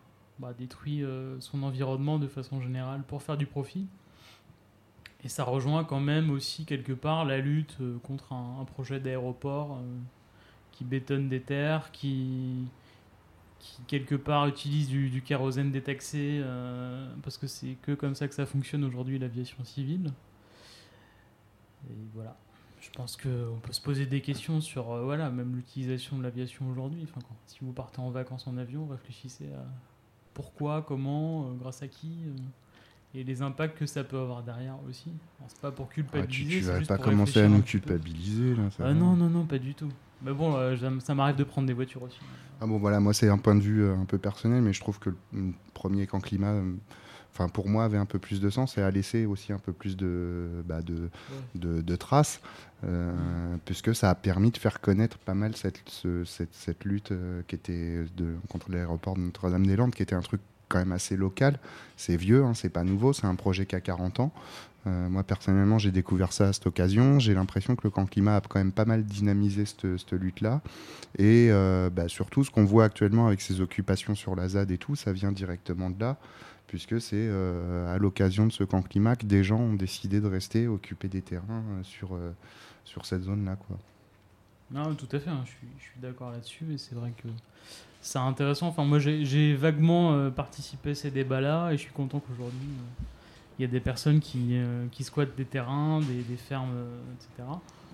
son environnement de façon générale pour faire du profit. Et ça rejoint quand même aussi quelque part la lutte contre un projet d'aéroport qui bétonne des terres, qui quelque part utilise du kérosène détaxé, parce que c'est que comme ça que ça fonctionne aujourd'hui l'aviation civile. Et voilà. Je pense qu'on peut se poser des questions sur même l'utilisation de l'aviation aujourd'hui. Enfin, si vous partez en vacances en avion, réfléchissez à pourquoi, comment, grâce à qui, et les impacts que ça peut avoir derrière aussi. Alors, c'est pas pour culpabiliser. Tu vas pas commencer à nous culpabiliser là. Non, pas du tout. Mais bon, ça m'arrive de prendre des voitures aussi. Moi c'est un point de vue un peu personnel, mais je trouve que le premier camp climat, pour moi, avait un peu plus de sens et a laissé aussi un peu plus de traces, puisque ça a permis de faire connaître pas mal cette lutte qui était contre l'aéroport de Notre-Dame-des-Landes, qui était un truc quand même assez local. C'est vieux, c'est pas nouveau, c'est un projet qui a 40 ans. Moi, personnellement, j'ai découvert ça à cette occasion. J'ai l'impression que le camp climat a quand même pas mal dynamisé cette lutte-là. Et surtout, ce qu'on voit actuellement avec ces occupations sur la ZAD et tout, ça vient directement de là, puisque c'est à l'occasion de ce camp climat que des gens ont décidé de rester occuper des terrains sur cette zone-là, quoi. Non, tout à fait, je suis d'accord là-dessus, et c'est vrai que c'est intéressant. Enfin, moi, j'ai vaguement participé à ces débats-là, et je suis content qu'aujourd'hui, il y a des personnes qui squattent des terrains, des fermes, etc.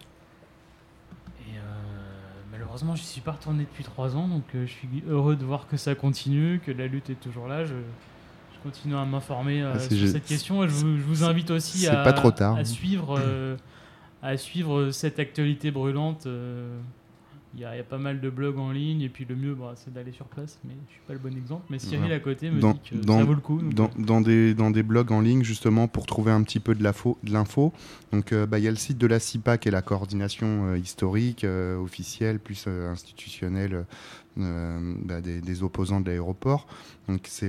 Et malheureusement, je ne suis pas retourné depuis 3 ans, donc je suis heureux de voir que ça continue, que la lutte est toujours là. Je continue à m'informer sur cette question, et je vous invite aussi à suivre cette actualité brûlante Il y a pas mal de blogs en ligne, et puis le mieux, c'est d'aller sur place, mais je suis pas le bon exemple. Mais Cyril à côté me dit que ça vaut le coup. Dans des blogs en ligne, justement, pour trouver un petit peu de l'info, donc il y a le site de la CIPA, qui est la coordination historique, officielle, plus institutionnelle des opposants de l'aéroport. Donc c'est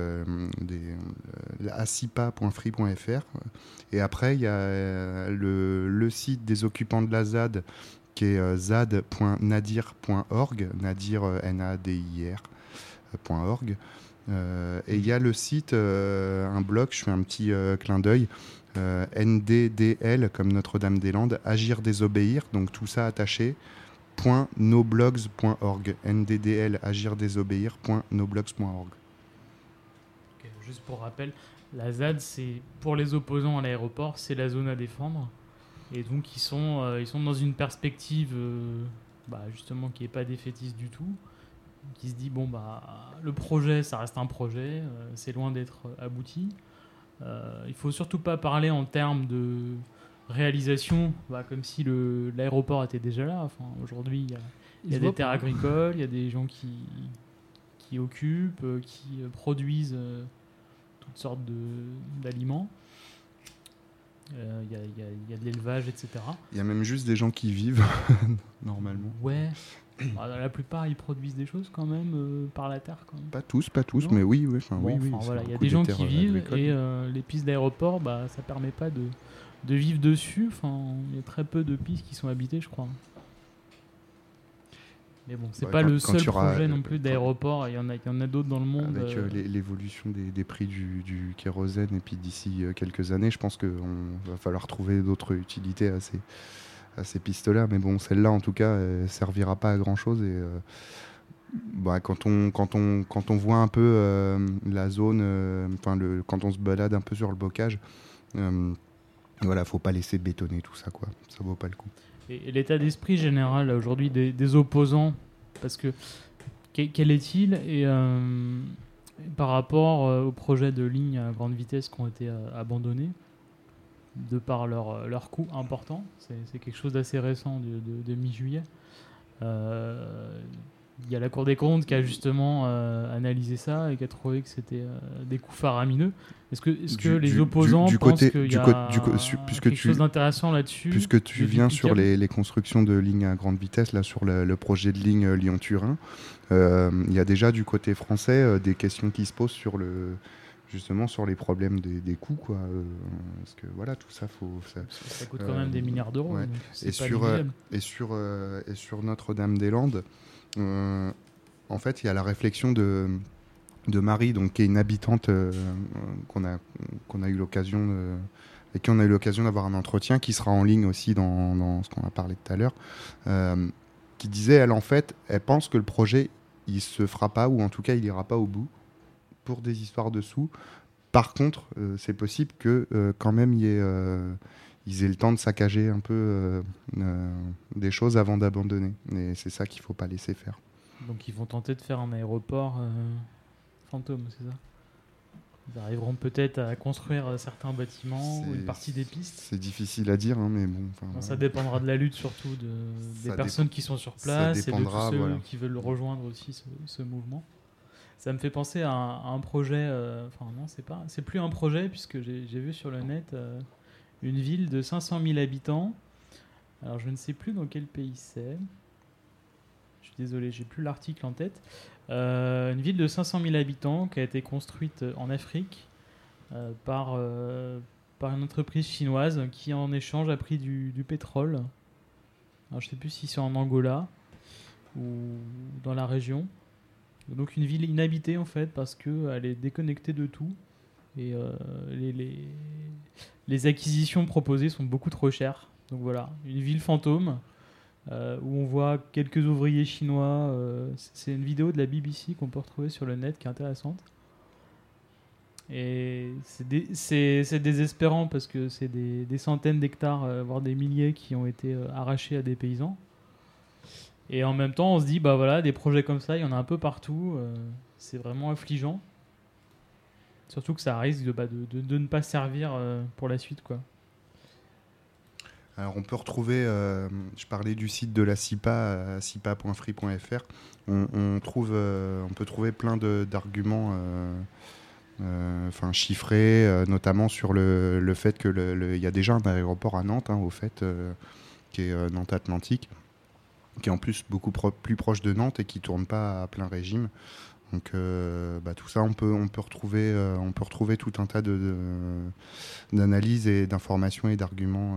acipa.free.fr. Et après, il y a le site des occupants de la ZAD, qui est zad.nadir.org, nadir nadir.org. Et il y a le site, un blog, je fais un petit clin d'œil, NDDL, comme Notre-Dame-des-Landes, Agir désobéir, donc tout ça attaché, .noblogs.org, NDDL, Agir désobéir.noblogs.org. Okay, juste pour rappel, la ZAD, c'est pour les opposants à l'aéroport, c'est la zone à défendre. Et donc ils sont dans une perspective justement qui n'est pas défaitiste du tout, qui se dit le projet ça reste un projet, c'est loin d'être abouti. Il faut surtout pas parler en termes de réalisation, comme si l'aéroport était déjà là. Enfin, aujourd'hui il y a des terres agricoles, il y a des gens qui occupent, qui produisent toutes sortes d'aliments. Il y a de l'élevage, etc. Il y a même juste des gens qui vivent, normalement. Ouais. La plupart, ils produisent des choses quand même par la terre. Quand même. Pas tous, mais oui. Oui, voilà, il y a des gens qui vivent agricoles. Et les pistes d'aéroport, ça permet pas de vivre dessus. Enfin, il y a très peu de pistes qui sont habitées, je crois. Mais bon, c'est pas le seul projet non plus d'aéroport. Il y en a d'autres dans le monde. Avec l'évolution des prix du kérosène, et puis d'ici quelques années, je pense qu'il va falloir trouver d'autres utilités à ces pistes-là. Mais bon, celle-là, en tout cas, elle servira pas à grand-chose. Et quand on voit un peu la zone, quand on se balade un peu sur le bocage, faut pas laisser bétonner tout ça, quoi. Ça vaut pas le coup. Et l'état d'esprit général aujourd'hui des opposants, parce que quel est-il et par rapport aux projets de lignes à grande vitesse qui ont été abandonnés de par leur coût important, c'est quelque chose d'assez récent de mi-juillet. Il y a la Cour des comptes qui a justement analysé ça et qui a trouvé que c'était des coûts faramineux. Est-ce que les opposants pensent qu'il y a quelque chose d'intéressant là-dessus? Puisque tu viens sur les constructions de lignes à grande vitesse, là sur le projet de ligne Lyon-Turin, il y a déjà du côté français des questions qui se posent justement sur les problèmes des coûts, quoi. Parce que voilà, tout ça ça coûte quand même des milliards d'euros. Ouais. Et sur Notre-Dame-des-Landes, en fait, il y a la réflexion de Marie, donc, qui est une habitante qu'on a eu l'occasion avec qui on a eu l'occasion d'avoir un entretien, qui sera en ligne aussi dans ce qu'on a parlé tout à l'heure, qui disait, elle, en fait, elle pense que le projet, il se fera pas, ou en tout cas, il ira pas au bout, pour des histoires de sous. Par contre, c'est possible que quand même ils aient le temps de saccager un peu des choses avant d'abandonner. Et c'est ça qu'il faut pas laisser faire. Donc ils vont tenter de faire un aéroport fantôme, c'est ça? Ils arriveront peut-être à construire certains bâtiments ou une partie des pistes. C'est difficile à dire, mais bon. Ça dépendra de la lutte surtout des personnes qui sont sur place et de tous ceux qui veulent rejoindre aussi ce mouvement. Ça me fait penser à un projet, non, c'est plus un projet, puisque j'ai vu sur le net une ville de 500 000 habitants. Alors je ne sais plus dans quel pays c'est. Je suis désolé, j'ai plus l'article en tête. Une ville de 500 000 habitants qui a été construite en Afrique par une entreprise chinoise qui en échange a pris du pétrole. Alors je ne sais plus si c'est en Angola ou dans la région. Donc une ville inhabitée en fait, parce qu'elle est déconnectée de tout et les acquisitions proposées sont beaucoup trop chères. Donc voilà, une ville fantôme où on voit quelques ouvriers chinois. C'est une vidéo de la BBC qu'on peut retrouver sur le net qui est intéressante. Et c'est désespérant parce que c'est des centaines d'hectares, voire des milliers qui ont été arrachés à des paysans. Et en même temps, on se dit, des projets comme ça, il y en a un peu partout. C'est vraiment affligeant. Surtout que ça risque de ne pas servir pour la suite, quoi. Alors on peut retrouver, je parlais du site de la CIPA, cipa.free.fr, on peut trouver plein d'arguments chiffrés, notamment sur le fait qu'il y a déjà un aéroport à Nantes, au fait, qui est Nantes Atlantique, qui est en plus beaucoup plus proche de Nantes et qui ne tourne pas à plein régime. Donc tout ça, on peut retrouver tout un tas d'analyses et d'informations et d'arguments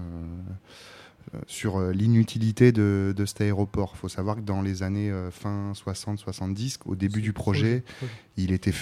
sur l'inutilité de cet aéroport. Il faut savoir que dans les années fin 60-70, au début du projet, il était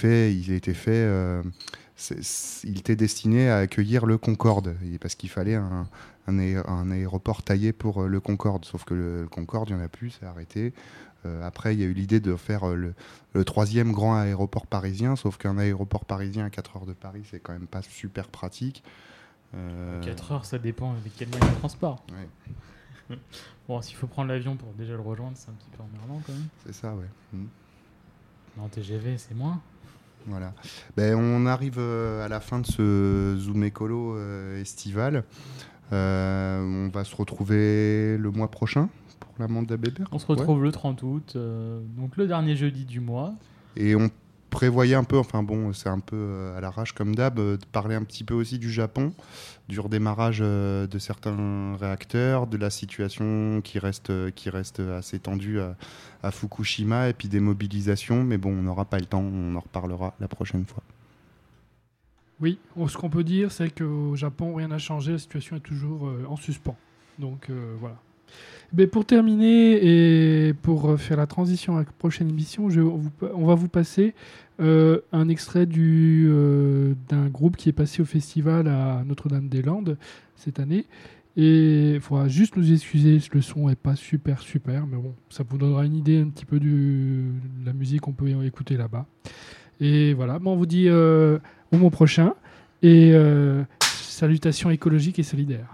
destiné à accueillir le Concorde, parce qu'il fallait un aéroport taillé pour le Concorde. Sauf que le Concorde, il n'y en a plus, c'est arrêté. Après, il y a eu l'idée de faire le 3e grand aéroport parisien, sauf qu'un aéroport parisien à 4 heures de Paris, c'est quand même pas super pratique. 4 heures, ça dépend avec quel moyen de transport. Ouais. Bon, s'il faut prendre l'avion pour déjà le rejoindre, c'est un petit peu emmerdant quand même. C'est ça, ouais. En TGV, c'est moins. Voilà. On arrive à la fin de ce Zoom écolo estival. On va se retrouver le mois prochain pour la Manda Bébert. On se retrouve le 30 août, donc le dernier jeudi du mois. Et on prévoyait un peu, c'est un peu à l'arrache comme d'hab, de parler un petit peu aussi du Japon, du redémarrage de certains réacteurs, de la situation qui reste assez tendue à Fukushima, et puis des mobilisations. Mais bon, on n'aura pas le temps, on en reparlera la prochaine fois. Oui, ce qu'on peut dire, c'est qu'au Japon, rien n'a changé, la situation est toujours en suspens. Donc voilà. Mais pour terminer et pour faire la transition à la prochaine émission, on va vous passer un extrait d'un groupe qui est passé au festival à Notre-Dame-des-Landes cette année. Et il faudra juste nous excuser, le son n'est pas super, mais bon, ça vous donnera une idée un petit peu de la musique qu'on peut écouter là-bas. Et voilà, on vous dit au mois prochain et salutations écologiques et solidaires.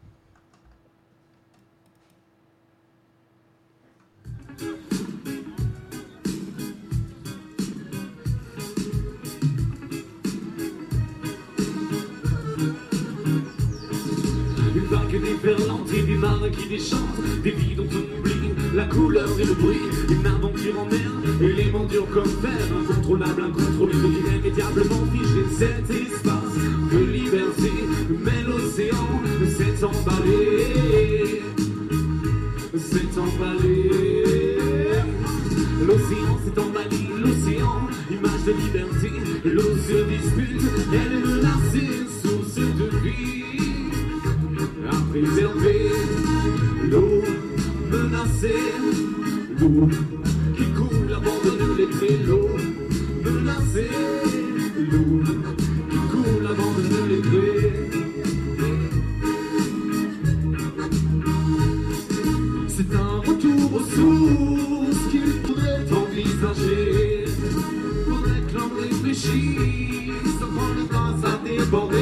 Déferlante et des marins qui déchantent, des vies dont on oublie la couleur et le bruit, une aventure en mer, élément dur comme fer, incontrôlable, incontrôlable, irrémédiablement figé cet espace de liberté, mais l'océan s'est emballé, l'océan s'est emballé, l'océan, image de liberté, l'eau se dispute, elle est menacée, source de vie. À préserver l'eau menacée, l'eau qui coule avant de nous laisser, l'eau menacée, l'eau qui coule avant de nous laisser. C'est un retour aux sources qu'il faudrait envisager, faudrait que l'on réfléchisse avant le temps à déborder.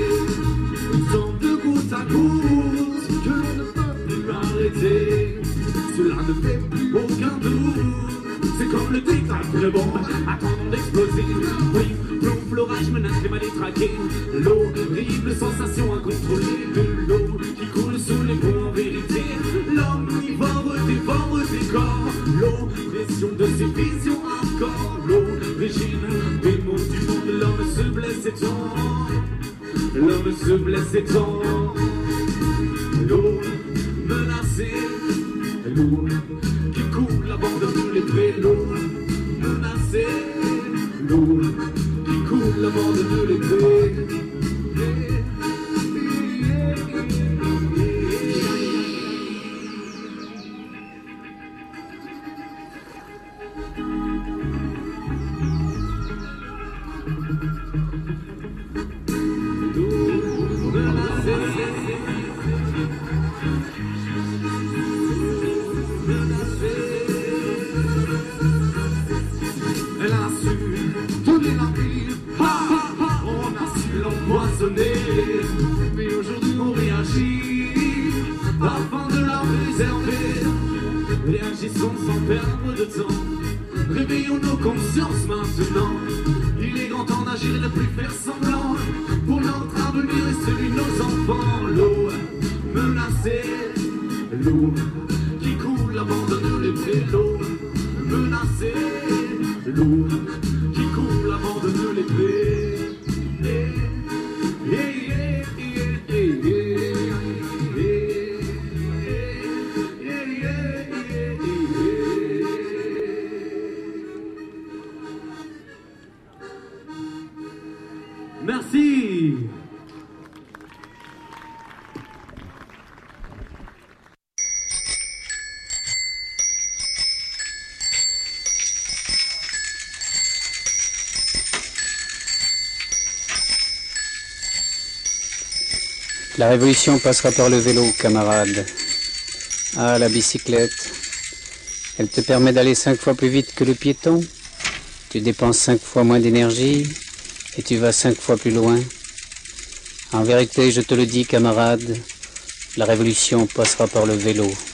À cause que l'on ne peut plus arrêter, cela ne fait plus aucun doute. C'est comme le tic-tac de bombe attendant d'exploser. Oui, plombe, l'orage menace les mal détraqués. L'horrible sensation incontrôlée de l'eau qui coule sous les ponts en vérité. L'homme ivore dévore des corps. L'oppression de ses visions encore. L'origine des maux du monde. L'homme se blesse et tombe. L'homme se blesse et tombe. L'eau menacée, l'eau qui coule avant de nous livrer. L'eau menacée, l'eau qui coule avant de nous livrer. L'eau menacée. L'eau qui coule abandonne les vélos menacés. L'eau qui coule abandonne les vélos. Merci. La révolution passera par le vélo, camarade. Ah, la bicyclette. Elle te permet d'aller 5 fois plus vite que le piéton. Tu dépenses 5 fois moins d'énergie et tu vas 5 fois plus loin. En vérité, je te le dis, camarade, la révolution passera par le vélo.